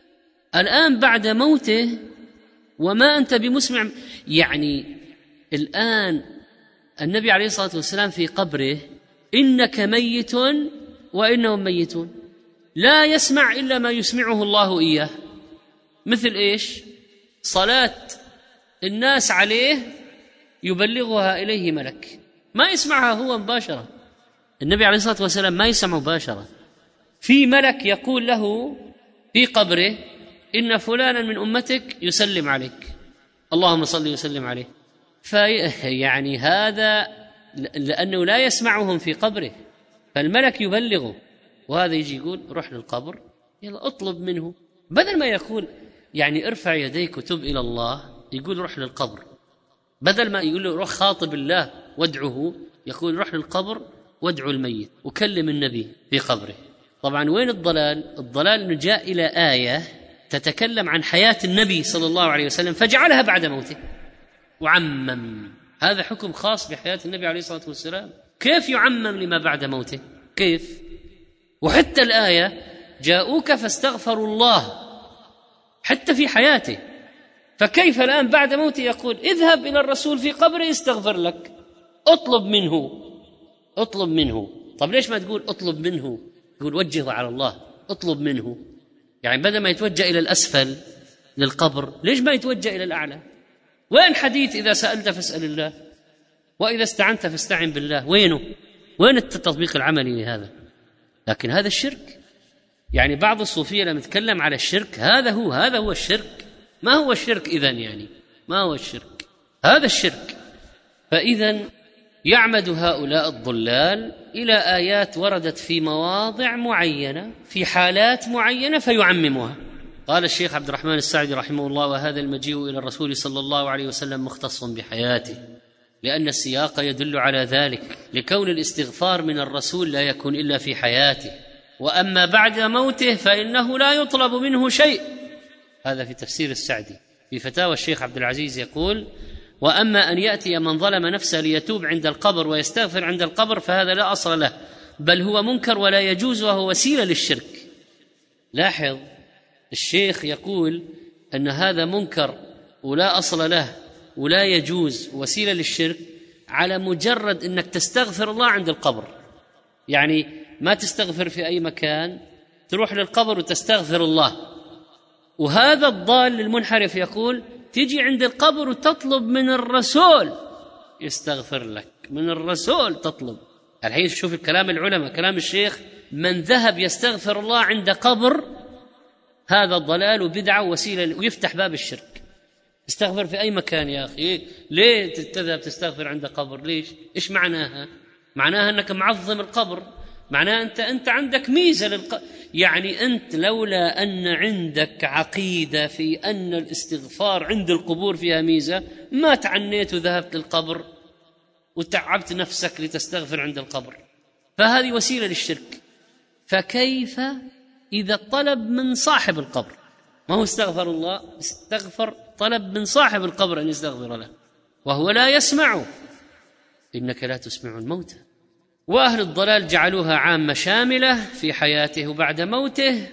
الآن بعد موته وما أنت بمسمع. يعني الآن النبي عليه الصلاة والسلام في قبره إنك ميت وإنهم ميتون، لا يسمع إلا ما يسمعه الله إياه. مثل إيش؟ صلاة الناس عليه يبلغها إليه ملك، ما يسمعها هو مباشرة. النبي عليه الصلاة والسلام ما يسمع مباشرة، في ملك يقول له في قبره إن فلانا من أمتك يسلم عليك، اللهم صل وسلم عليه. فيعني هذا لأنه لا يسمعهم في قبره فالملك يبلغه، وهذا يجي يقول روح للقبر يلا اطلب منه، بدل ما يقول يعني ارفع يديك وتب إلى الله يقول روح للقبر، بدل ما يقول له روح خاطب الله وادعه يقول روح للقبر وادعو الميت وكلم النبي في قبره. طبعا وين الضلال؟ الضلال أنه جاء إلى آية تتكلم عن حياة النبي صلى الله عليه وسلم فجعلها بعد موته وعمم. هذا حكم خاص بحياة النبي عليه الصلاة والسلام، كيف يعمم لما بعد موته؟ كيف؟ وحتى الآية جاءوك فاستغفروا الله حتى في حياته، فكيف الآن بعد موته يقول اذهب إلى الرسول في قبره يستغفر لك، اطلب منه اطلب منه. طب ليش ما تقول اطلب منه، تقول وجهه على الله اطلب منه؟ يعني بدل ما يتوجه إلى الأسفل للقبر ليش ما يتوجه إلى الأعلى؟ وين حديث إذا سألت فاسأل الله وإذا استعنت فاستعن بالله؟ وينه؟ وين التطبيق العملي لهذا؟ لكن هذا الشرك، يعني بعض الصوفية لما يتكلم على الشرك هذا هو هذا هو الشرك. ما هو الشرك إذن؟ يعني ما هو الشرك؟ هذا الشرك. فإذا يعمد هؤلاء الضلال إلى آيات وردت في مواضع معينة في حالات معينة فيعممها. قال الشيخ عبد الرحمن السعدي رحمه الله: وهذا المجيء إلى الرسول صلى الله عليه وسلم مختص بحياته، لأن السياق يدل على ذلك، لكون الاستغفار من الرسول لا يكون إلا في حياته، وأما بعد موته فإنه لا يطلب منه شيء. هذا في تفسير السعدي. في فتاوى الشيخ عبد العزيز يقول: وأما أن يأتي من ظلم نفسه ليتوب عند القبر ويستغفر عند القبر فهذا لا أصل له، بل هو منكر ولا يجوز، وهو وسيلة للشرك. لاحظ، الشيخ يقول أن هذا منكر ولا أصل له ولا يجوز، وسيلة للشرك، على مجرد أنك تستغفر الله عند القبر. يعني ما تستغفر في أي مكان، تروح للقبر وتستغفر الله. وهذا الضال المنحرف يقول: تيجي عند القبر وتطلب من الرسول يستغفر لك، من الرسول تطلب. الحين شوف الكلام العلماء، كلام الشيخ: من ذهب يستغفر الله عند قبر هذا الضلال وبدعة ووسيلة، ويفتح باب الشرك. استغفر في أي مكان يا أخي، ليه تذهب تستغفر عند قبر؟ ليش؟ إيش معناها؟ معناها أنك معظم القبر، معناها أنت أنت عندك ميزة للق... يعني أنت لولا أن عندك عقيدة في أن الاستغفار عند القبور فيها ميزة ما تعنيت وذهبت للقبر وتعبت نفسك لتستغفر عند القبر. فهذه وسيلة للشرك. فكيف إذا طلب من صاحب القبر؟ ما هو استغفر الله، استغفر طلب من صاحب القبر أن يستغفر له وهو لا يسمع. إنك لا تسمع الموتى. وأهل الضلال جعلوها عامة شاملة في حياته وبعد موته،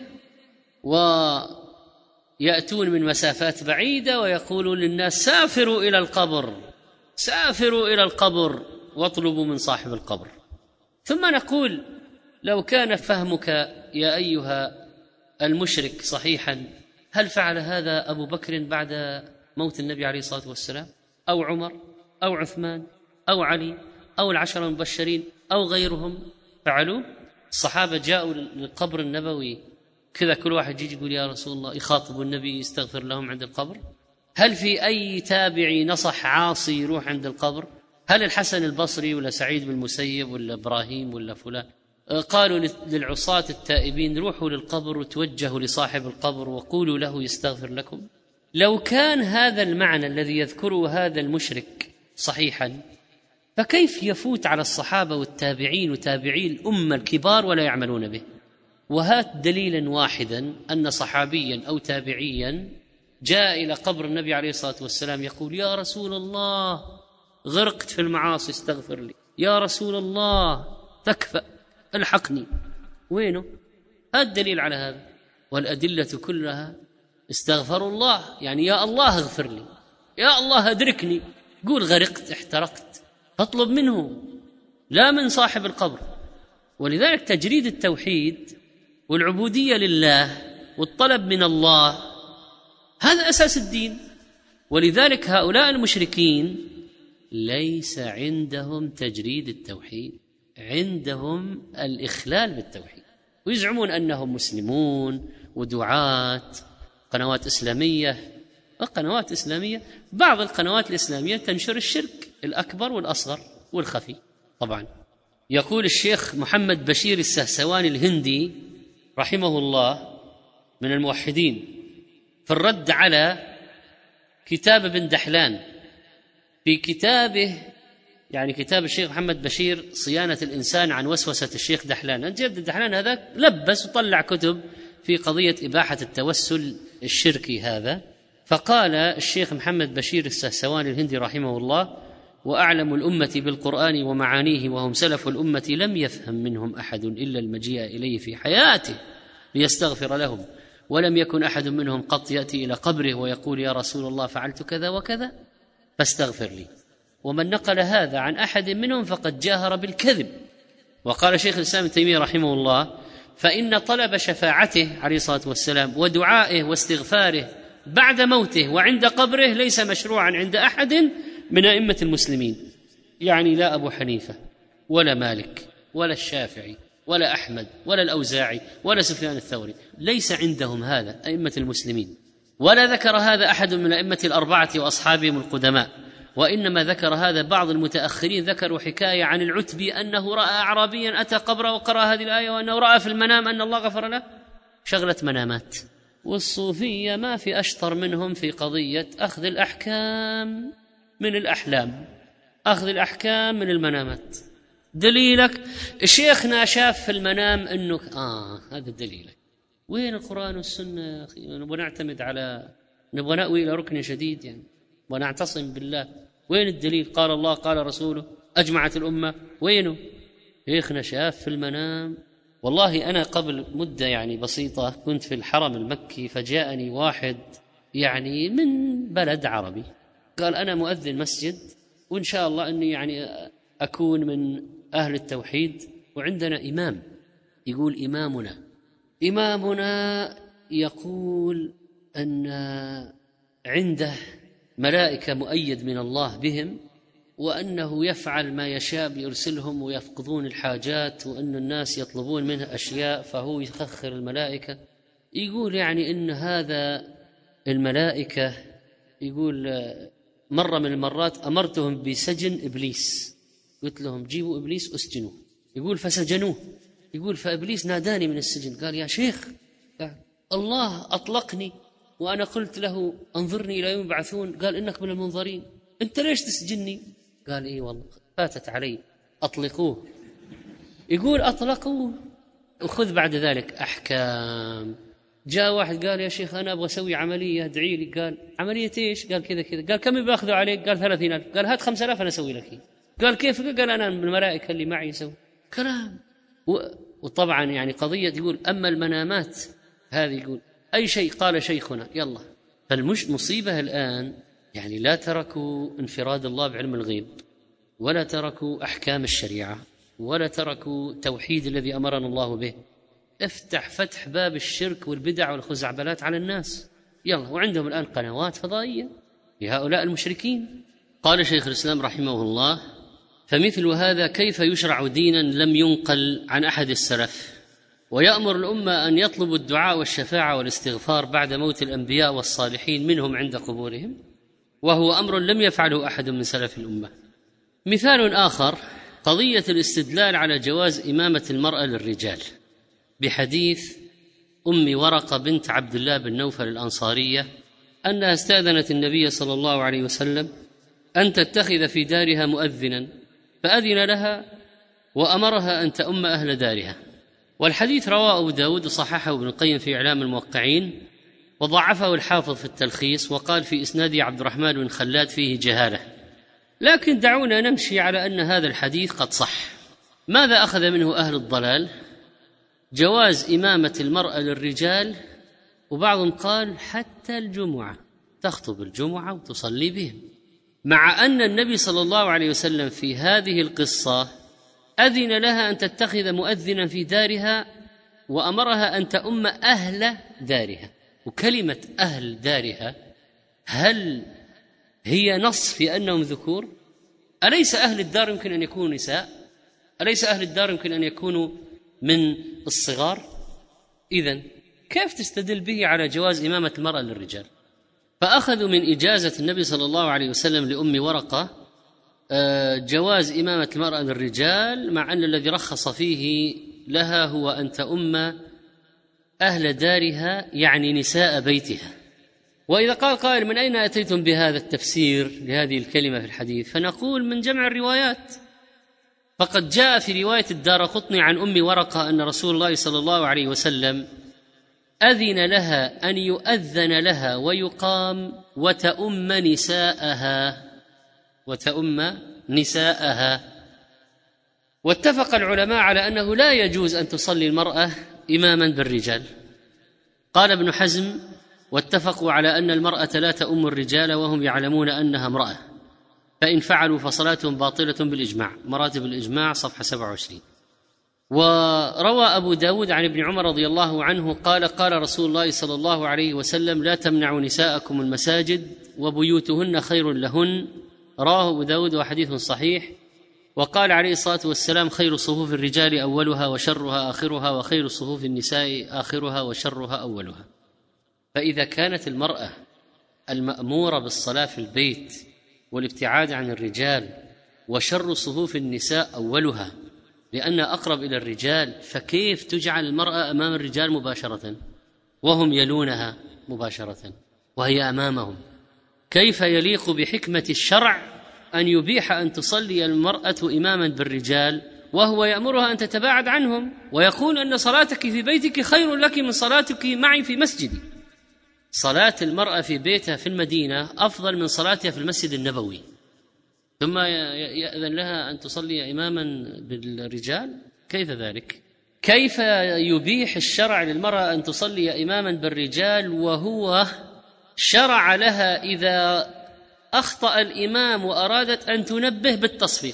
ويأتون من مسافات بعيدة ويقولون للناس: سافروا إلى القبر، سافروا إلى القبر واطلبوا من صاحب القبر. ثم نقول: لو كان فهمك يا أيها المشرك صحيحا، هل فعل هذا أبو بكر بعد موت النبي عليه الصلاة والسلام، أو عمر، أو عثمان، أو علي، أو العشرة المبشرين، أو غيرهم؟ فعلوا. الصحابة جاءوا للقبر النبوي كذا، كل واحد يجي يقول: يا رسول الله، يخاطب النبي يستغفر لهم عند القبر. هل في أي تابعي نصح عاصي يروح عند القبر؟ هل الحسن البصري ولا سعيد بن المسيب ولا إبراهيم ولا فلان قالوا للعصاة التائبين: روحوا للقبر وتوجهوا لصاحب القبر وقولوا له يستغفر لكم؟ لو كان هذا المعنى الذي يذكره هذا المشرك صحيحا، فكيف يفوت على الصحابة والتابعين وتابعي الأمة الكبار ولا يعملون به؟ وهات دليلا واحدا أن صحابيا أو تابعيا جاء إلى قبر النبي عليه الصلاة والسلام يقول: يا رسول الله، غرقت في المعاصي استغفر لي، يا رسول الله تكفأ الحقني. وينه؟ هذا الدليل على هذا. والأدلة كلها استغفر الله، يعني يا الله اغفر لي، يا الله أدركني. قول غرقت، احترقت، فاطلب منه لا من صاحب القبر. ولذلك تجريد التوحيد والعبودية لله والطلب من الله هذا أساس الدين. ولذلك هؤلاء المشركين ليس عندهم تجريد التوحيد، عندهم الإخلال بالتوحيد، ويزعمون أنهم مسلمون ودعاة قنوات إسلامية. وقنوات إسلامية، بعض القنوات الإسلامية تنشر الشرك الأكبر والأصغر والخفي طبعا. يقول الشيخ محمد بشير السهسواني الهندي رحمه الله من الموحدين في الرد على كتاب ابن دحلان، في كتابه يعني كتاب الشيخ محمد بشير صيانة الإنسان عن وسوسة الشيخ دحلان. الجد دحلان هذا لبس وطلع كتب في قضية إباحة التوسل الشركي هذا. فقال الشيخ محمد بشير السهسواني الهندي رحمه الله: وأعلم الأمة بالقرآن ومعانيه وهم سلف الأمة لم يفهم منهم أحد إلا المجيء إليه في حياته ليستغفر لهم، ولم يكن أحد منهم قط يأتي إلى قبره ويقول: يا رسول الله فعلت كذا وكذا فاستغفر لي. ومن نقل هذا عن أحد منهم فقد جاهر بالكذب. وقال شيخ الإسلام ابن تيمية رحمه الله: فإن طلب شفاعته عليه الصلاة والسلام ودعائه واستغفاره بعد موته وعند قبره ليس مشروعا عند أحد من أئمة المسلمين، يعني لا أبو حنيفة ولا مالك ولا الشافعي ولا أحمد ولا الأوزاعي ولا سفيان الثوري، ليس عندهم هذا أئمة المسلمين، ولا ذكر هذا أحد من الأئمة الأربعة وأصحابهم القدماء، وإنما ذكر هذا بعض المتأخرين، ذكروا حكاية عن العتبي أنه رأى أعرابيا أتى قبره وقرأ هذه الآية وأنه رأى في المنام أن الله غفر له. شغلة منامات. والصوفية ما في أشطر منهم في قضية أخذ الأحكام من الأحلام، أخذ الأحكام من المنامات. دليلك شيخنا شاف في المنام أنه آه هذا دليلك. وين القرآن والسنة يا أخي؟ نبغى نعتمد على نبغى نأوي إلى ركن شديد يعني ونعتصم بالله. وين الدليل؟ قال الله قال رسوله أجمعت الأمة، وينه؟ شيخنا شاف في المنام. والله أنا قبل مدة يعني بسيطة كنت في الحرم المكي، فجاءني واحد يعني من بلد عربي قال أنا مؤذن مسجد وإن شاء الله أني يعني أكون من أهل التوحيد، وعندنا إمام يقول إمامنا إمامنا يقول أن عنده ملائكة مؤيد من الله بهم، وأنه يفعل ما يشاء يرسلهم ويفقدون الحاجات، وأن الناس يطلبون منه أشياء فهو يسخر الملائكة. يقول يعني إن هذا الملائكة يقول مرة من المرات أمرتهم بسجن إبليس، قلت لهم جيبوا إبليس أسجنوه، يقول فسجنوه. يقول فإبليس ناداني من السجن قال يا شيخ قال الله أطلقني وأنا قلت له أنظرني إلى يوم يبعثون، قال إنك من المنظرين، أنت ليش تسجني؟ قال إيه والله فاتت علي أطلقوه. يقول أطلقوه وخذ بعد ذلك أحكام. جاء واحد قال يا شيخ أنا أبغى أسوي عملية ادعي لي. قال عملية إيش؟ قال كذا كذا. قال كم بياخذوا عليك؟ قال ثلاثين ألف. قال هات خمسة آلاف أنا أسوي لك. قال كيف؟ قال أنا من الملائكة اللي معي يسوي كلام. وطبعا يعني قضية يقول أما المنامات هذه يقول أي شيء قال شيخنا يلا. فالمش مصيبة الآن يعني لا تركوا انفراد الله بعلم الغيب، ولا تركوا أحكام الشريعة، ولا تركوا توحيد الذي أمرنا الله به. افتح فتح باب الشرك والبدع والخزعبلات على الناس يلا. وعندهم الآن قنوات فضائية لهؤلاء المشركين. قال شيخ الإسلام رحمه الله فمثل هذا كيف يشرع دينا لم ينقل عن أحد السلف، ويأمر الأمة أن يطلبوا الدعاء والشفاعة والاستغفار بعد موت الأنبياء والصالحين منهم عند قبورهم، وهو أمر لم يفعله أحد من سلف الأمة. مثال آخر قضية الاستدلال على جواز إمامة المرأة للرجال بحديث أم ورقة بنت عبد الله بن نوفل الأنصارية أنها استأذنت النبي صلى الله عليه وسلم أن تتخذ في دارها مؤذنا، فأذن لها وأمرها أن تؤم أهل دارها. والحديث رواه أبو داود وصححه ابن القيم في إعلام الموقعين، وضعفه الحافظ في التلخيص، وقال في إسناده عبد الرحمن بن خلاد فيه جهالة. لكن دعونا نمشي على أن هذا الحديث قد صح. ماذا أخذ منه أهل الضلال؟ جواز إمامة المرأة للرجال، وبعضهم قال حتى الجمعة تخطب الجمعة وتصلي بهم، مع أن النبي صلى الله عليه وسلم في هذه القصة أذن لها أن تتخذ مؤذنا في دارها وأمرها أن تؤم أهل دارها. وكلمة أهل دارها هل هي نص في أنهم ذكور؟ أليس أهل الدار يمكن أن يكونوا نساء؟ أليس أهل الدار يمكن أن يكونوا من الصغار؟ إذن كيف تستدل به على جواز إمامة المرأة للرجال؟ فأخذوا من إجازة النبي صلى الله عليه وسلم لأم ورقة جواز إمامة المرأة للرجال، مع أن الذي رخص فيه لها هو أن تؤم أهل دارها يعني نساء بيتها. وإذا قال قائل من أين أتيتم بهذا التفسير لهذه الكلمة في الحديث؟ فنقول من جمع الروايات. فقد جاء في رواية الدارقطني عن أم ورقة أن رسول الله صلى الله عليه وسلم أذن لها أن يؤذن لها ويقام وتؤم نساءها وتؤم نساءها. واتفق العلماء على أنه لا يجوز أن تصلي المرأة إماما بالرجال. قال ابن حزم واتفقوا على أن المرأة لا تؤم الرجال وهم يعلمون أنها امرأة، فإن فعلوا فصلاتهم باطلة بالإجماع. مراتب الإجماع صفحة سبعة وعشرين. وروى أبو داود عن ابن عمر رضي الله عنه قال قال رسول الله صلى الله عليه وسلم لا تمنعوا نساءكم المساجد وبيوتهن خير لهن. رواه أبو داود وحديث صحيح. وقال عليه الصلاة والسلام: خير صفوف الرجال أولها وشرها آخرها، وخير صفوف النساء آخرها وشرها أولها. فإذا كانت المرأة المأمورة بالصلاة في البيت والابتعاد عن الرجال وشر صفوف النساء أولها لأنها أقرب إلى الرجال، فكيف تجعل المرأة أمام الرجال مباشرة وهم يلونها مباشرة وهي أمامهم؟ كيف يليق بحكمة الشرع أن يبيح أن تصلي المرأة إماما بالرجال وهو يأمرها أن تتباعد عنهم، ويقول أن صلاتك في بيتك خير لك من صلاتك معي في مسجدي؟ صلاة المرأة في بيتها في المدينة أفضل من صلاتها في المسجد النبوي، ثم يأذن لها أن تصلي إماما بالرجال؟ كيف ذلك؟ كيف يبيح الشرع للمرأة أن تصلي إماما بالرجال وهو شرع لها إذا أخطأ الإمام وأرادت أن تنبه بالتصفيق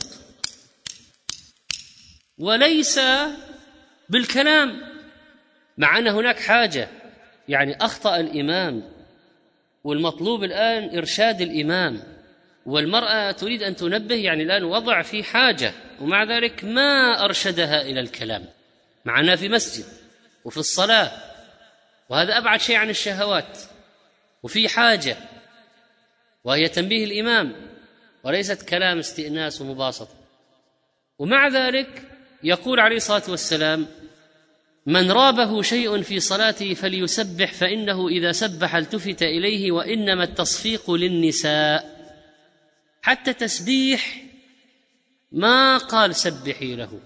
وليس بالكلام، مع أن هناك حاجة؟ يعني أخطأ الإمام والمطلوب الآن إرشاد الإمام، والمرأة تريد أن تنبه، يعني الآن وضع في حاجة، ومع ذلك ما أرشدها إلى الكلام، مع أنها في مسجد وفي الصلاة، وهذا أبعد شيء عن الشهوات، وفي حاجة وهي تنبيه الإمام وليست كلام استئناس ومباسطة. ومع ذلك يقول عليه الصلاة والسلام: من رابه شيء في صلاته فليسبح فإنه إذا سبح التفت إليه، وإنما التصفيق للنساء. حتى تسبيح ما قال سبحي له،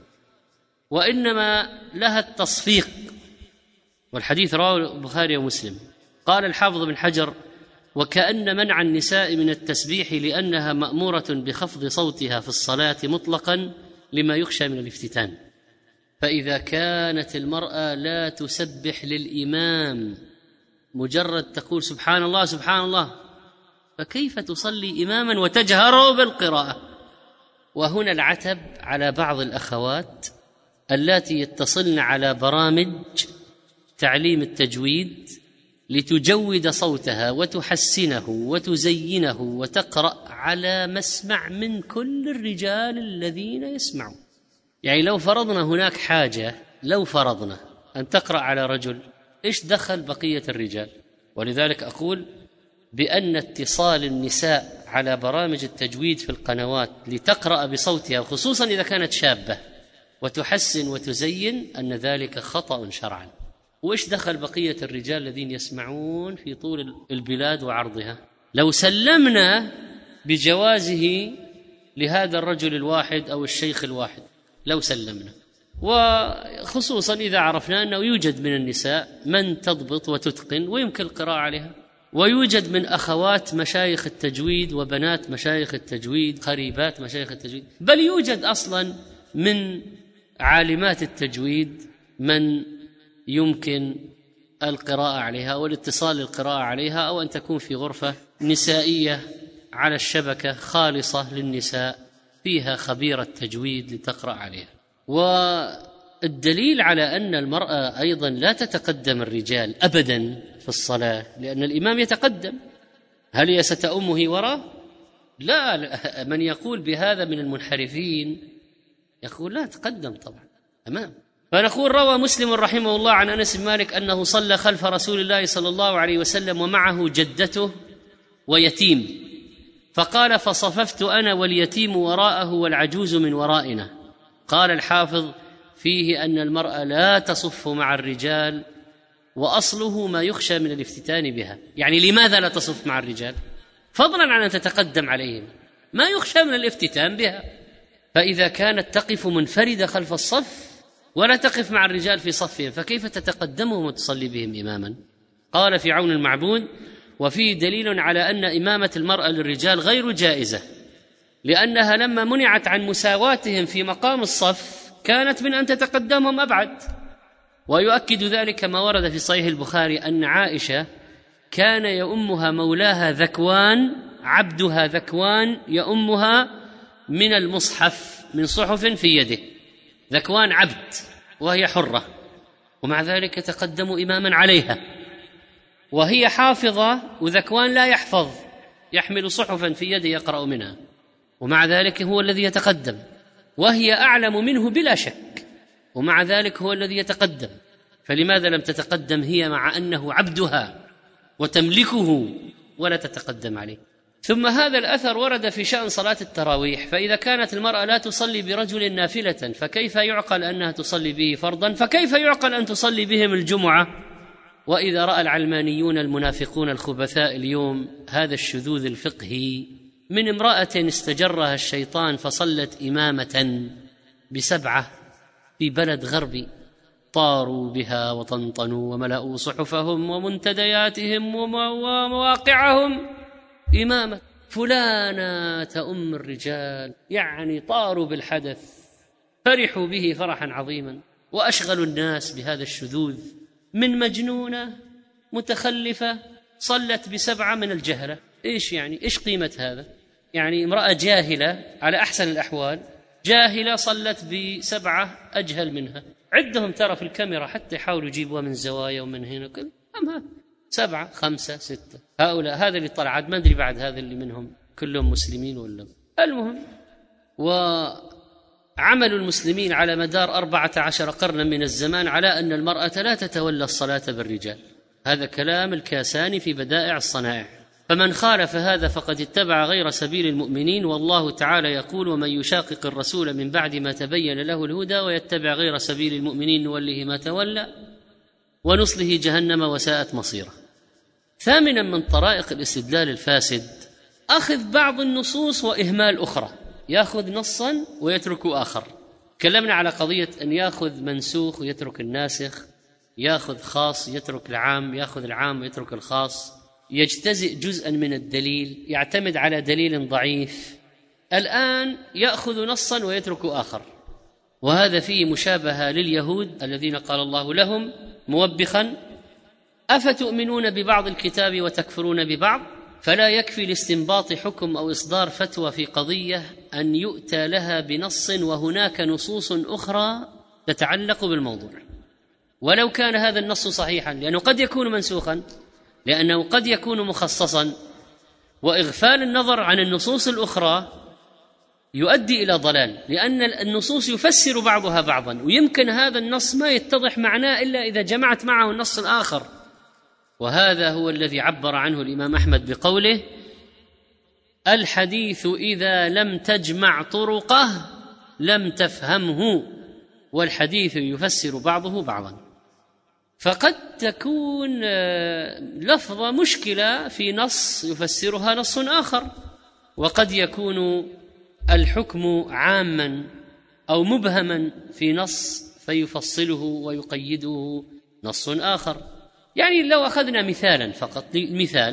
وإنما لها التصفيق، والحديث رواه البخاري ومسلم. قال الحافظ بن حجر: وكأن منع النساء من التسبيح لأنها مأمورة بخفض صوتها في الصلاة مطلقا لما يخشى من الافتتان. فإذا كانت المرأة لا تسبح للإمام، مجرد تقول سبحان الله سبحان الله، فكيف تصلي إماما وتجهر بالقراءة؟ وهنا العتب على بعض الأخوات اللاتي يتصلن على برامج تعليم التجويد لتجود صوتها وتحسنه وتزينه وتقرأ على مسمع من كل الرجال الذين يسمعون. يعني لو فرضنا هناك حاجة، لو فرضنا أن تقرأ على رجل، إيش دخل بقية الرجال؟ ولذلك أقول بأن اتصال النساء على برامج التجويد في القنوات لتقرأ بصوتها، خصوصا إذا كانت شابة، وتحسن وتزين، أن ذلك خطأ شرعا. وإيش دخل بقية الرجال الذين يسمعون في طول البلاد وعرضها؟ لو سلمنا بجوازه لهذا الرجل الواحد أو الشيخ الواحد، لو سلمنا، وخصوصا إذا عرفنا أنه يوجد من النساء من تضبط وتتقن ويمكن القراءة عليها، ويوجد من أخوات مشايخ التجويد وبنات مشايخ التجويد، قريبات مشايخ التجويد، بل يوجد أصلا من عالمات التجويد من يمكن القراءة عليها والاتصال للقراءة عليها، أو أن تكون في غرفة نسائية على الشبكة خالصة للنساء فيها خبيرة تجويد لتقرأ عليها. والدليل على أن المرأة أيضا لا تتقدم الرجال أبدا في الصلاة، لأن الإمام يتقدم. هل هي ستأمه وراء؟ لا. من يقول بهذا من المنحرفين يقول لا، تقدم طبعا أمام. فنقول: روى مسلم رحمه الله عن أنس بن مالك أنه صلى خلف رسول الله صلى الله عليه وسلم ومعه جدته ويتيم، فقال: فصففت أنا واليتيم وراءه والعجوز من ورائنا. قال الحافظ: فيه أن المرأة لا تصف مع الرجال، وأصله ما يخشى من الافتتان بها. يعني لماذا لا تصف مع الرجال؟ فضلا عن أن تتقدم عليهم، ما يخشى من الافتتان بها. فإذا كانت تقف منفردة خلف الصف ولا تقف مع الرجال في صفهم، فكيف تتقدمهم وتصلي بهم إماما؟ قال في عون المعبود: وفيه دليل على أن إمامة المرأة للرجال غير جائزة، لأنها لما منعت عن مساواتهم في مقام الصف كانت من أن تتقدمهم أبعد. ويؤكد ذلك ما ورد في صحيح البخاري أن عائشة كان يؤمها مولاها ذكوان، عبدها ذكوان يؤمها من المصحف، من صحف في يده، ذكوان عبد وهي حرة، ومع ذلك تقدم إماما عليها، وهي حافظة وذكوان لا يحفظ، يحمل صحفا في يده يقرأ منها، ومع ذلك هو الذي يتقدم. وهي أعلم منه بلا شك، ومع ذلك هو الذي يتقدم. فلماذا لم تتقدم هي مع أنه عبدها وتملكه ولا تتقدم عليه؟ ثم هذا الأثر ورد في شأن صلاة التراويح، فإذا كانت المرأة لا تصلي برجل نافلة فكيف يعقل أنها تصلي به فرضا؟ فكيف يعقل أن تصلي بهم الجمعة؟ وإذا رأى العلمانيون المنافقون الخبثاء اليوم هذا الشذوذ الفقهي من امرأة استجرها الشيطان فصلت إمامة بسبعة في بلد غربي، طاروا بها وطنطنوا وملأوا صحفهم ومنتدياتهم ومواقعهم إمامة فلانة تأم الرجال، يعني طاروا بالحدث، فرحوا به فرحا عظيما، وأشغلوا الناس بهذا الشذوذ من مجنونة متخلفة صلت بسبعة من الجهلة. إيش يعني؟ إيش قيمة هذا؟ يعني امرأة جاهلة على أحسن الأحوال، جاهلة صلت بسبعة أجهل منها، عدهم ترى في الكاميرا حتى يحاولوا يجيبوها من زوايا ومن هنا كل أمها سبعة خمسة ستة، هؤلاء هذا اللي طلع، ما أدري بعد هذا اللي منهم كلهم مسلمين ولا. المهم، وعمل المسلمين على مدار أربعة عشر قرنا من الزمان على أن المرأة لا تتولى الصلاة بالرجال. هذا كلام الكاساني في بدائع الصنائع. فمن خالف هذا فقد اتبع غير سبيل المؤمنين، والله تعالى يقول: ومن يشاقق الرسول من بعد ما تبين له الهدى ويتبع غير سبيل المؤمنين نوله ما تولى ونصله جهنم وساءت مصيره. ثامنا من طرائق الاستدلال الفاسد أخذ بعض النصوص وإهمال أخرى، يأخذ نصا ويترك آخر. تكلمنا على قضية أن يأخذ منسوخ ويترك الناسخ، يأخذ خاص يترك العام، يأخذ العام ويترك الخاص، يجتزئ جزءا من الدليل، يعتمد على دليل ضعيف. الآن يأخذ نصا ويترك آخر، وهذا فيه مشابهة لليهود الذين قال الله لهم موبخا: أفتؤمنون ببعض الكتاب وتكفرون ببعض؟ فلا يكفي لاستنباط حكم أو إصدار فتوى في قضية أن يؤتى لها بنص وهناك نصوص أخرى تتعلق بالموضوع، ولو كان هذا النص صحيحا، لأنه قد يكون منسوخا، لأنه قد يكون مخصصا، وإغفال النظر عن النصوص الأخرى يؤدي إلى ضلال، لأن النصوص يفسر بعضها بعضا، ويمكن هذا النص ما يتضح معناه إلا إذا جمعت معه النص الآخر. وهذا هو الذي عبر عنه الإمام أحمد بقوله: الحديث إذا لم تجمع طرقه لم تفهمه، والحديث يفسر بعضه بعضا. فقد تكون لفظة مشكلة في نص يفسرها نص آخر، وقد يكون الحكم عاما أو مبهما في نص فيفصله ويقيده نص آخر. يعني لو أخذنا مثالا فقط، مثال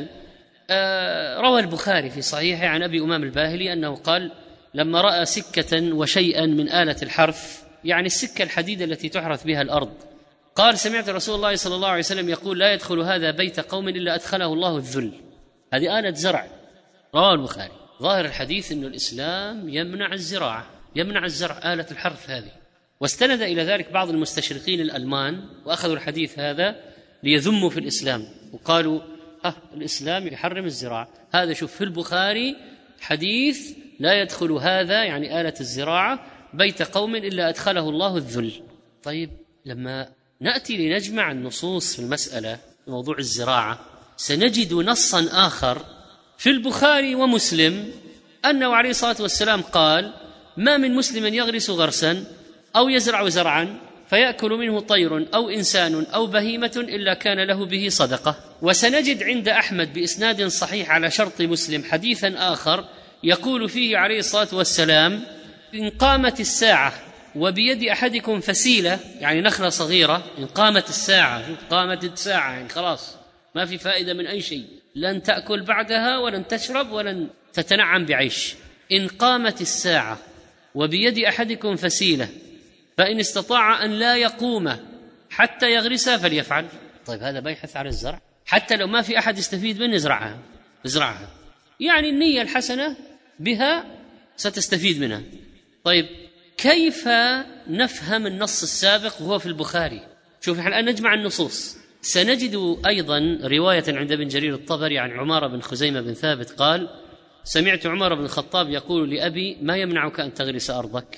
روى البخاري في صحيحه عن أبي أمام الباهلي أنه قال: لما رأى سكة وشيئا من آلة الحرث، يعني السكة الحديدة التي تحرث بها الأرض، قال: سمعت رسول الله صلى الله عليه وسلم يقول: لا يدخل هذا بيت قوم إلا أدخله الله الذل. هذه آلة زرع، رواه البخاري. ظاهر الحديث أن الإسلام يمنع الزراعة، يمنع الزرع، آلة الحرث هذه. واستند إلى ذلك بعض المستشرقين الألمان وأخذوا الحديث هذا ليذموا في الإسلام، وقالوا: ها الإسلام يحرم الزراعة. هذا شوف في البخاري حديث: لا يدخل هذا، يعني آلة الزراعة، بيت قوم إلا أدخله الله الذل. طيب، لما نأتي لنجمع النصوص في المسألة في موضوع الزراعة سنجد نصا آخر في البخاري ومسلم أنه عليه الصلاة والسلام قال: ما من مسلم يغرس غرسا أو يزرع زرعا فيأكل منه طير أو إنسان أو بهيمة إلا كان له به صدقة. وسنجد عند أحمد بإسناد صحيح على شرط مسلم حديثا آخر يقول فيه عليه الصلاة والسلام: إن قامت الساعة وبيد أحدكم فسيلة، يعني نخلة صغيرة، إن قامت الساعة، قامت الساعة يعني خلاص ما في فائدة من أي شيء، لن تأكل بعدها ولن تشرب ولن تتنعم بعيش. إن قامت الساعة وبيد أحدكم فسيلة فإن استطاع أن لا يقوم حتى يغرسها فليفعل. طيب، هذا بيحث على الزرع، حتى لو ما في أحد يستفيد منه يزرعها، يزرعها، يعني النية الحسنة بها ستستفيد منها. طيب، كيف نفهم النص السابق وهو في البخاري؟ شوف، الآن نجمع النصوص. سنجد أيضا رواية عند ابن جرير الطبري عن عمارة بن خزيمة بن ثابت قال: سمعت عمر بن الخطاب يقول لأبي: ما يمنعك أن تغرس أرضك؟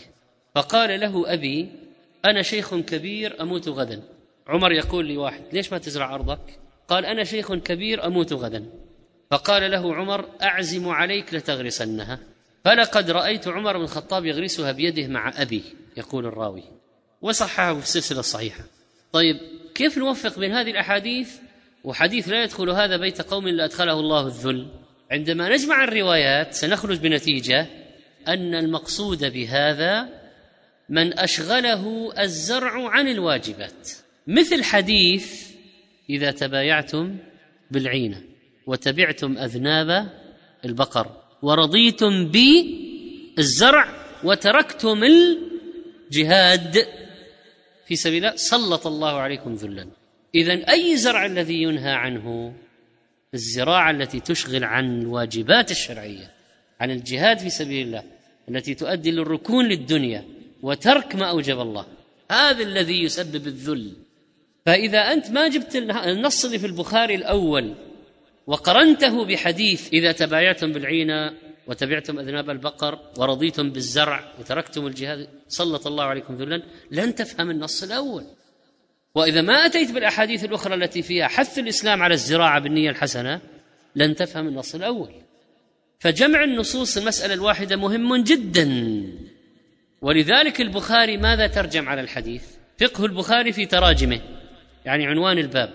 فقال له أبي: أنا شيخ كبير أموت غدا. عمر يقول لواحد: ليش ما تزرع أرضك؟ قال: أنا شيخ كبير أموت غدا. فقال له عمر: أعزم عليك لتغرسنها. فلقد رأيت عمر بن الخطاب يغرسها بيده مع أبي، يقول الراوي، وصححه في السلسلة الصحيحة. طيب، كيف نوفق بين هذه الأحاديث وحديث لا يدخل هذا بيت قوم إلا أدخله الله الذل؟ عندما نجمع الروايات سنخرج بنتيجة أن المقصود بهذا من أشغله الزرع عن الواجبات، مثل حديث: إذا تبايعتم بالعينة وتبعتم أذناب البقر ورضيتم بالزرع وتركتم الجهاد في سبيل الله سلط الله عليكم ذلا. إذن أي زرع الذي ينهى عنه؟ الزراعة التي تشغل عن الواجبات الشرعية، عن الجهاد في سبيل الله، التي تؤدي للركون للدنيا وترك ما أوجب الله، هذا الذي يسبب الذل. فإذا أنت ما جبت النص اللي في البخاري الأول وقرنته بحديث: إذا تبايعتم بالعينة وتبعتم أذناب البقر ورضيتم بالزرع وتركتم الجهاد سلط الله عليكم ذلا، لن تفهم النص الأول. وإذا ما أتيت بالأحاديث الأخرى التي فيها حث الإسلام على الزراعة بالنية الحسنة لن تفهم النص الأول. فجمع النصوص المسألة الواحدة مهم جدا. ولذلك البخاري ماذا ترجم على الحديث؟ فقه البخاري في تراجمه، يعني عنوان الباب.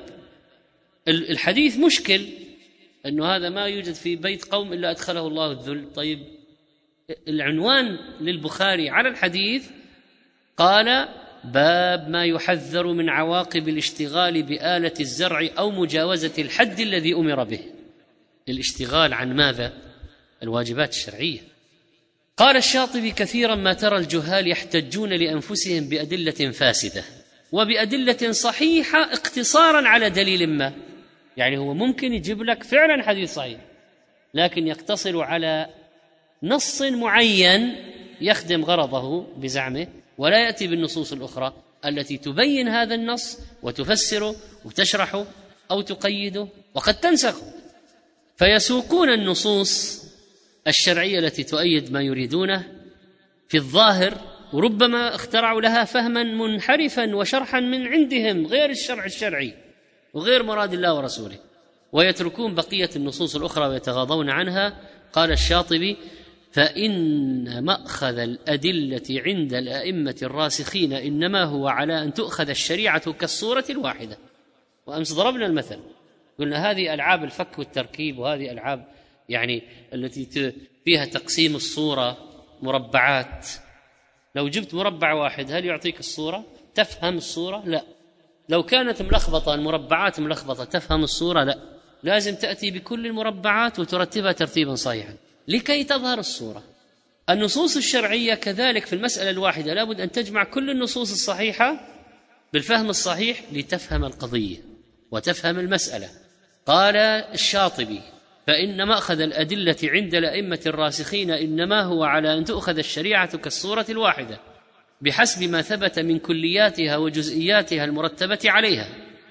الحديث مشكل أنه هذا ما يوجد في بيت قوم إلا أدخله الله الذل. طيب، العنوان للبخاري على الحديث قال: باب ما يحذر من عواقب الاشتغال بآلة الزرع أو مجاوزة الحد الذي أمر به. الاشتغال عن ماذا؟ الواجبات الشرعية. قال الشاطبي: كثيرا ما ترى الجهال يحتجون لأنفسهم بأدلة فاسدة وبأدلة صحيحة اقتصارا على دليل ما. يعني هو ممكن يجيب لك فعلا حديث صحيح لكن يقتصر على نص معين يخدم غرضه بزعمه، ولا يأتي بالنصوص الأخرى التي تبين هذا النص وتفسره وتشرحه أو تقيده وقد تنسخه. فيسوقون النصوص الشرعية التي تؤيد ما يريدونه في الظاهر، وربما اخترعوا لها فهما منحرفا وشرحا من عندهم غير الشرع الشرعي وغير مراد الله ورسوله، ويتركون بقية النصوص الأخرى ويتغاضون عنها. قال الشاطبي: فإن مأخذ الأدلة عند الأئمة الراسخين إنما هو على أن تؤخذ الشريعة كالصورة الواحدة. وأمس ضربنا المثل، قلنا هذه ألعاب الفك والتركيب، وهذه ألعاب يعني التي فيها تقسيم الصورة مربعات. لو جبت مربع واحد هل يعطيك الصورة؟ تفهم الصورة؟ لا. لو كانت ملخبطة، المربعات ملخبطة، تفهم الصورة؟ لا. لازم تأتي بكل المربعات وترتبها ترتيبا صحيحا لكي تظهر الصورة. النصوص الشرعية كذلك في المسألة الواحدة لابد أن تجمع كل النصوص الصحيحة بالفهم الصحيح لتفهم القضية وتفهم المسألة. قال الشاطبي: فإن مأخذ الأدلة عند الأئمة الراسخين إنما هو على أن تؤخذ الشريعة كالصورة الواحدة بحسب ما ثبت من كلياتها وجزئياتها المرتبة عليها،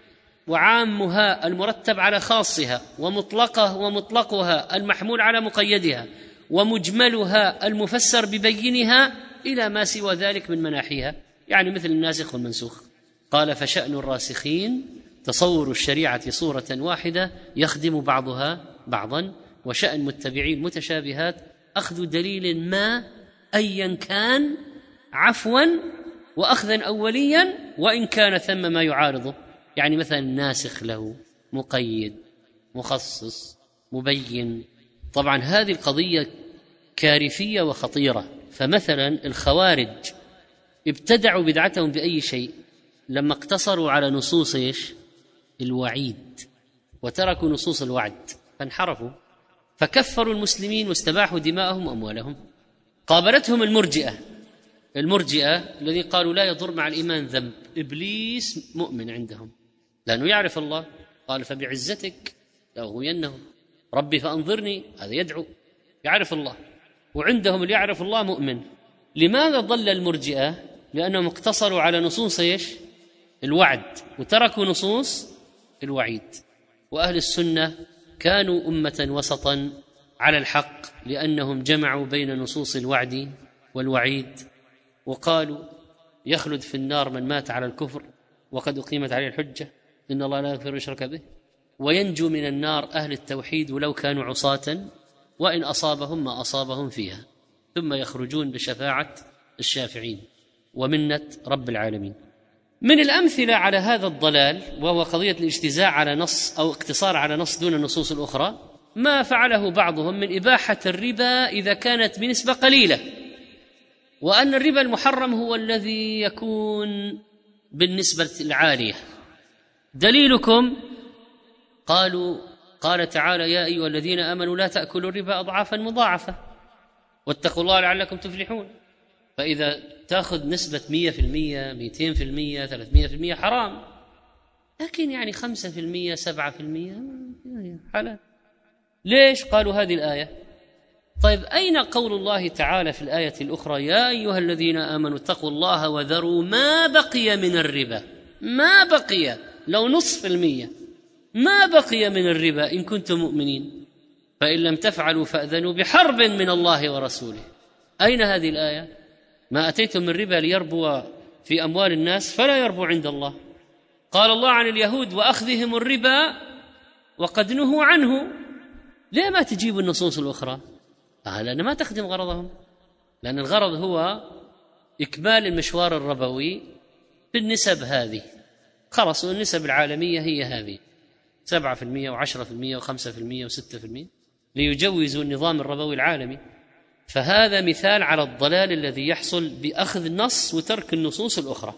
وعامها المرتب على خاصها، ومطلقه ومطلقها المحمول على مقيدها، ومجملها المفسر ببينها إلى ما سوى ذلك من مناحيها، يعني مثل الناسخ والمنسوخ. قال: فشأن الراسخين تصور الشريعة صورة واحدة يخدم بعضها بعضا، وشأن متبعي المتشابهات أخذ دليل ما أيا كان عفوا وأخذا أوليا وإن كان ثم ما يعارضه، يعني مثلا ناسخ له، مقيد، مخصص، مبين. طبعا هذه القضية كارثية وخطيرة. فمثلا الخوارج ابتدعوا بدعتهم بأي شيء؟ لما اقتصروا على نصوص ايش؟ الوعيد، وتركوا نصوص الوعد فانحرفوا، فكفروا المسلمين واستباحوا دماءهم وأموالهم. قابلتهم المرجئة المرجئة الذين قالوا لا يضر مع الإيمان ذنب. إبليس مؤمن عندهم لأنه يعرف الله، قال: فبعزتك لأغوينهم، ربي فأنظرني، هذا يدعو يعرف الله، وعندهم اللي يعرف الله مؤمن. لماذا ضل المرجئة؟ لأنهم اقتصروا على نصوص ايش؟ الوعد، وتركوا نصوص الوعيد. وأهل السنة كانوا أمة وسطا على الحق لأنهم جمعوا بين نصوص الوعد والوعيد وقالوا يخلد في النار من مات على الكفر وقد أقيمت عليه الحجة إن الله لا يغفر يشرك به، وينجو من النار أهل التوحيد ولو كانوا عصاة وإن أصابهم ما أصابهم فيها، ثم يخرجون بشفاعة الشافعين ومنة رب العالمين. من الأمثلة على هذا الضلال، وهو قضية الاجتزاء على نص أو اقتصار على نص دون النصوص الأخرى، ما فعله بعضهم من إباحة الربا إذا كانت بنسبة قليلة، وأن الربا المحرم هو الذي يكون بالنسبة العالية. دليلكم قالوا قال تعالى يا أيها الذين آمنوا لا تأكلوا الربا أضعافا مضاعفة واتقوا الله لعلكم تفلحون. فإذا تأخذ نسبة مية في المية مئتين في المية ثلاثمية في المية حرام، لكن يعني خمسة في المية سبعة في المية حلال. ليش؟ قالوا هذه الآية. طيب أين قول الله تعالى في الآية الأخرى يا أيها الذين آمنوا اتقوا الله وذروا ما بقي من الربا؟ ما بقي، لو نصف المية ما بقي من الربا إن كنتم مؤمنين، فإن لم تفعلوا فأذنوا بحرب من الله ورسوله. أين هذه الآية؟ ما أتيتم من ربا ليربو في أموال الناس فلا يربو عند الله. قال الله عن اليهود وأخذهم الربا وقد نهوا عنه. ليه ما تجيب النصوص الأخرى؟ آه لأن ما تخدم غرضهم، لأن الغرض هو إكمال المشوار الربوي بالنسب هذه. خلصوا النسب العالمية هي هذه سبعة في المية وعشرة في المية وخمسة في المية وستة في المية ليجوزوا النظام الربوي العالمي. فهذا مثال على الضلال الذي يحصل بأخذ النص وترك النصوص الأخرى.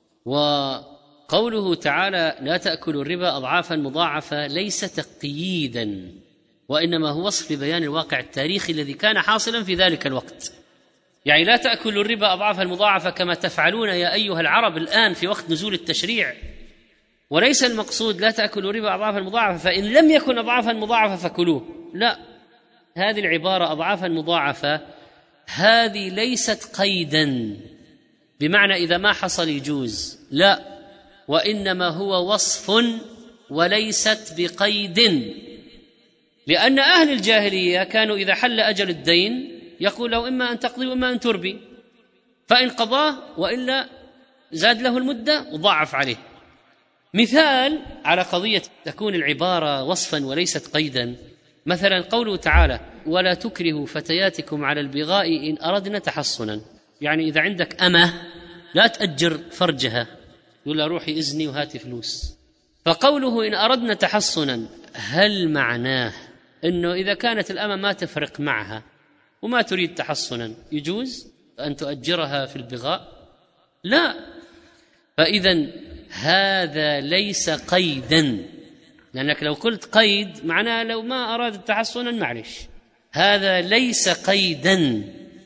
وقوله تعالى لا تأكلوا الربا أضعافا مضاعفة ليس تقييدا، وإنما هو وصف لبيان الواقع التاريخي الذي كان حاصلا في ذلك الوقت. يعني لا تأكلوا الربا أضعافا مضاعفة كما تفعلون يا أيها العرب الآن في وقت نزول التشريع، وليس المقصود لا تأكلوا الربا أضعافا مضاعفة فإن لم يكن أضعافا مضاعفة فكلوه، لا، هذه العبارة أضعافا مضاعفة هذه ليست قيدا بمعنى إذا ما حصل يجوز، لا، وإنما هو وصف وليست بقيد. لأن أهل الجاهلية كانوا إذا حل أجل الدين يقول له إما أن تقضي وإما أن تربي، فإن قضاه وإلا زاد له المدة وضاعف عليه. مثال على قضية تكون العبارة وصفا وليست قيدا، مثلا قوله تعالى ولا تكرهوا فتياتكم على البغاء إن أردنا تحصنا، يعني إذا عندك أمة لا تأجر فرجها، يقول لها روحي إذني وهاتي فلوس. فقوله إن أردنا تحصنا هل معناه أنه إذا كانت الأمة ما تفرق معها وما تريد تحصنا يجوز أن تؤجرها في البغاء؟ لا. فإذا هذا ليس قيدا، لأنك لو قلت قيد معناه لو ما أراد تحصنا معلش، هذا ليس قيدا،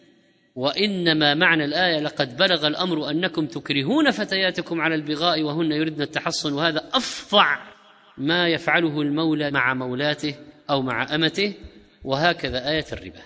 وإنما معنى الآية لقد بلغ الأمر أنكم تكرهون فتياتكم على البغاء وهن يردن التحصن، وهذا أفظع ما يفعله المولى مع مولاته أو مع أمته، وهكذا آية الربا.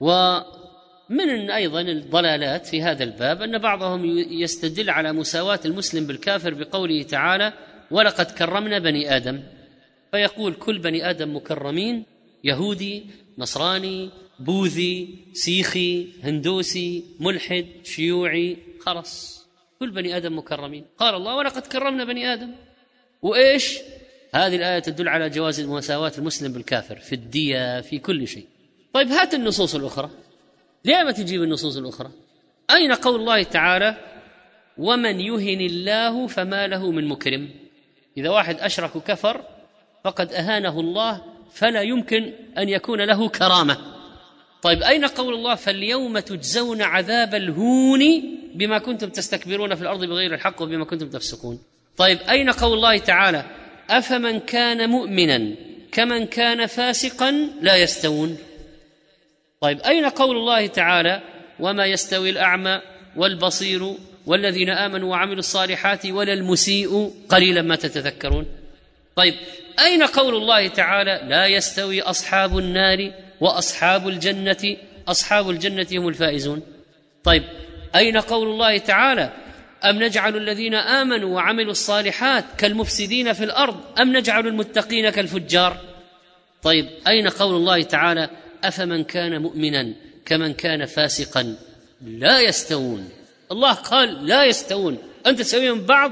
ومن أيضا الضلالات في هذا الباب أن بعضهم يستدل على مساواة المسلم بالكافر بقوله تعالى ولقد كرمنا بني آدم، فيقول كل بني آدم مكرمين، يهودي نصراني بوذي سيخي هندوسي ملحد شيوعي، خلاص كل بني آدم مكرمين. قال الله ولقد كرمنا بني آدم، وإيش؟ هذه الآية تدل على جواز مساواة المسلم بالكافر في الدية في كل شيء. طيب هات النصوص الأخرى، ليه ما تجيب النصوص الأخرى؟ أين قول الله تعالى ومن يهن الله فما له من مكرم؟ إذا واحد أشرك وكفر فقد أهانه الله فلا يمكن أن يكون له كرامة. طيب أين قول الله فاليوم تجزون عذاب الهون بما كنتم تستكبرون في الأرض بغير الحق وبما كنتم تفسقون؟ طيب أين قول الله تعالى أفمن كان مؤمنا كمن كان فاسقا لا يستوون؟ طيب أين قول الله تعالى وما يستوي الأعمى والبصير والذين آمنوا وعملوا الصالحات ولا المسيء قليلا ما تتذكرون؟ طيب أين قول الله تعالى لا يستوي أصحاب النار وأصحاب الجنة أصحاب الجنة هم الفائزون؟ طيب أين قول الله تعالى أم نجعل الذين آمنوا وعملوا الصالحات كالمفسدين في الأرض أم نجعل المتقين كالفجار؟ طيب أين قول الله تعالى أفمن كان مؤمنا كمن كان فاسقا لا يستوون؟ الله قال لا يستوون، أنت تسويهم بعض.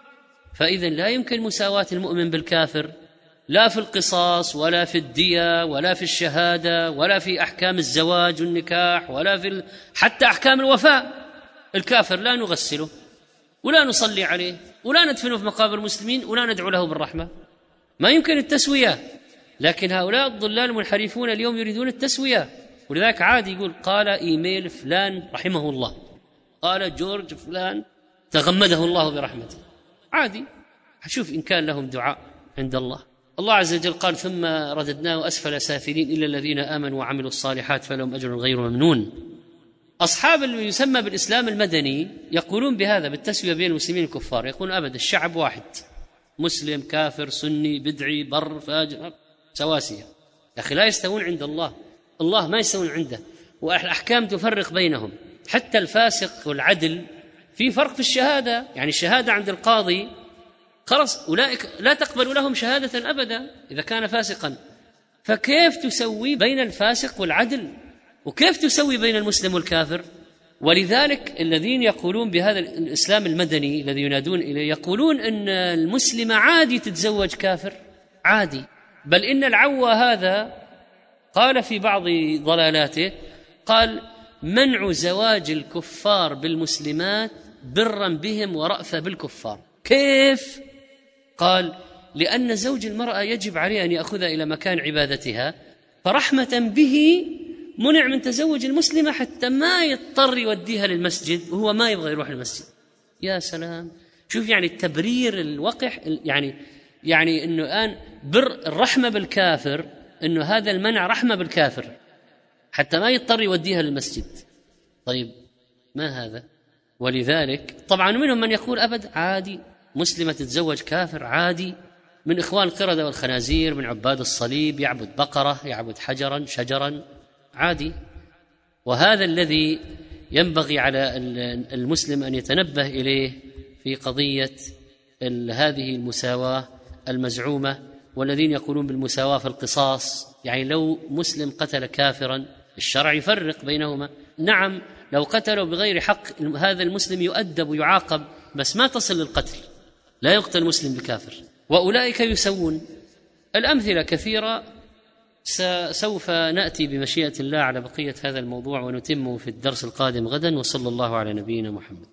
فإذا لا يمكن مساواة المؤمن بالكافر، لا في القصاص ولا في الدية ولا في الشهادة ولا في أحكام الزواج والنكاح ولا في ال... حتى أحكام الوفاء. الكافر لا نغسله ولا نصلي عليه ولا ندفنه في مقابر المسلمين ولا ندعو له بالرحمة. ما يمكن التسوية. لكن هؤلاء الضلال المنحرفون اليوم يريدون التسوية، ولذلك عادي يقول قال إيميل فلان رحمه الله، قال جورج فلان تغمده الله برحمته. عادي، شوف إن كان لهم دعاء عند الله. الله عز وجل قال ثم رددناه أسفل سافلين إلا الذين آمنوا وعملوا الصالحات فلهم أجر غير ممنون. أصحاب اللي يسمى بالإسلام المدني يقولون بهذا بالتسوية بين المسلمين الكفار، يقولون أبدا الشعب واحد، مسلم كافر سني بدعي بر فاجر سواسية. يا أخي لا يستوون عند الله، الله ما يستوون عنده، والأحكام تفرق بينهم. حتى الفاسق والعدل في فرق في الشهادة، يعني الشهادة عند القاضي خلاص أولئك لا تقبل لهم شهادة أبدا إذا كان فاسقا. فكيف تسوي بين الفاسق والعدل؟ وكيف تسوي بين المسلم والكافر؟ ولذلك الذين يقولون بهذا الإسلام المدني الذي ينادون إليه يقولون أن المسلم عادي تتزوج كافر، عادي. بل إن العوى هذا قال في بعض ضلالاته، قال منع زواج الكفار بالمسلمات برا بهم ورأفة بالكفار. كيف؟ قال لأن زوج المرأة يجب عليه أن يأخذها إلى مكان عبادتها، فرحمة به منع من تزوج المسلمة حتى ما يضطر يوديها للمسجد وهو ما يبغى يروح المسجد. يا سلام، شوف يعني التبرير الوقح، يعني يعني أنه الآن بر الرحمة بالكافر، أنه هذا المنع رحمة بالكافر حتى ما يضطر يوديها للمسجد. طيب ما هذا؟ ولذلك طبعا منهم من يقول أبد عادي مسلمة تتزوج كافر عادي، من إخوان القردة والخنازير، من عباد الصليب، يعبد بقرة يعبد حجرا شجرا عادي. وهذا الذي ينبغي على المسلم أن يتنبه إليه في قضية هذه المساواة المزعومة، والذين يقولون بالمساواة في القصاص. يعني لو مسلم قتل كافرا الشرع يفرق بينهما، نعم لو قتلوا بغير حق هذا المسلم يؤدب ويعاقب، بس ما تصل للقتل، لا يقتل مسلم بكافر. وأولئك يسوون. الأمثلة كثيرة، سوف نأتي بمشيئة الله على بقية هذا الموضوع ونتمه في الدرس القادم غدا. وصلى الله على نبينا محمد.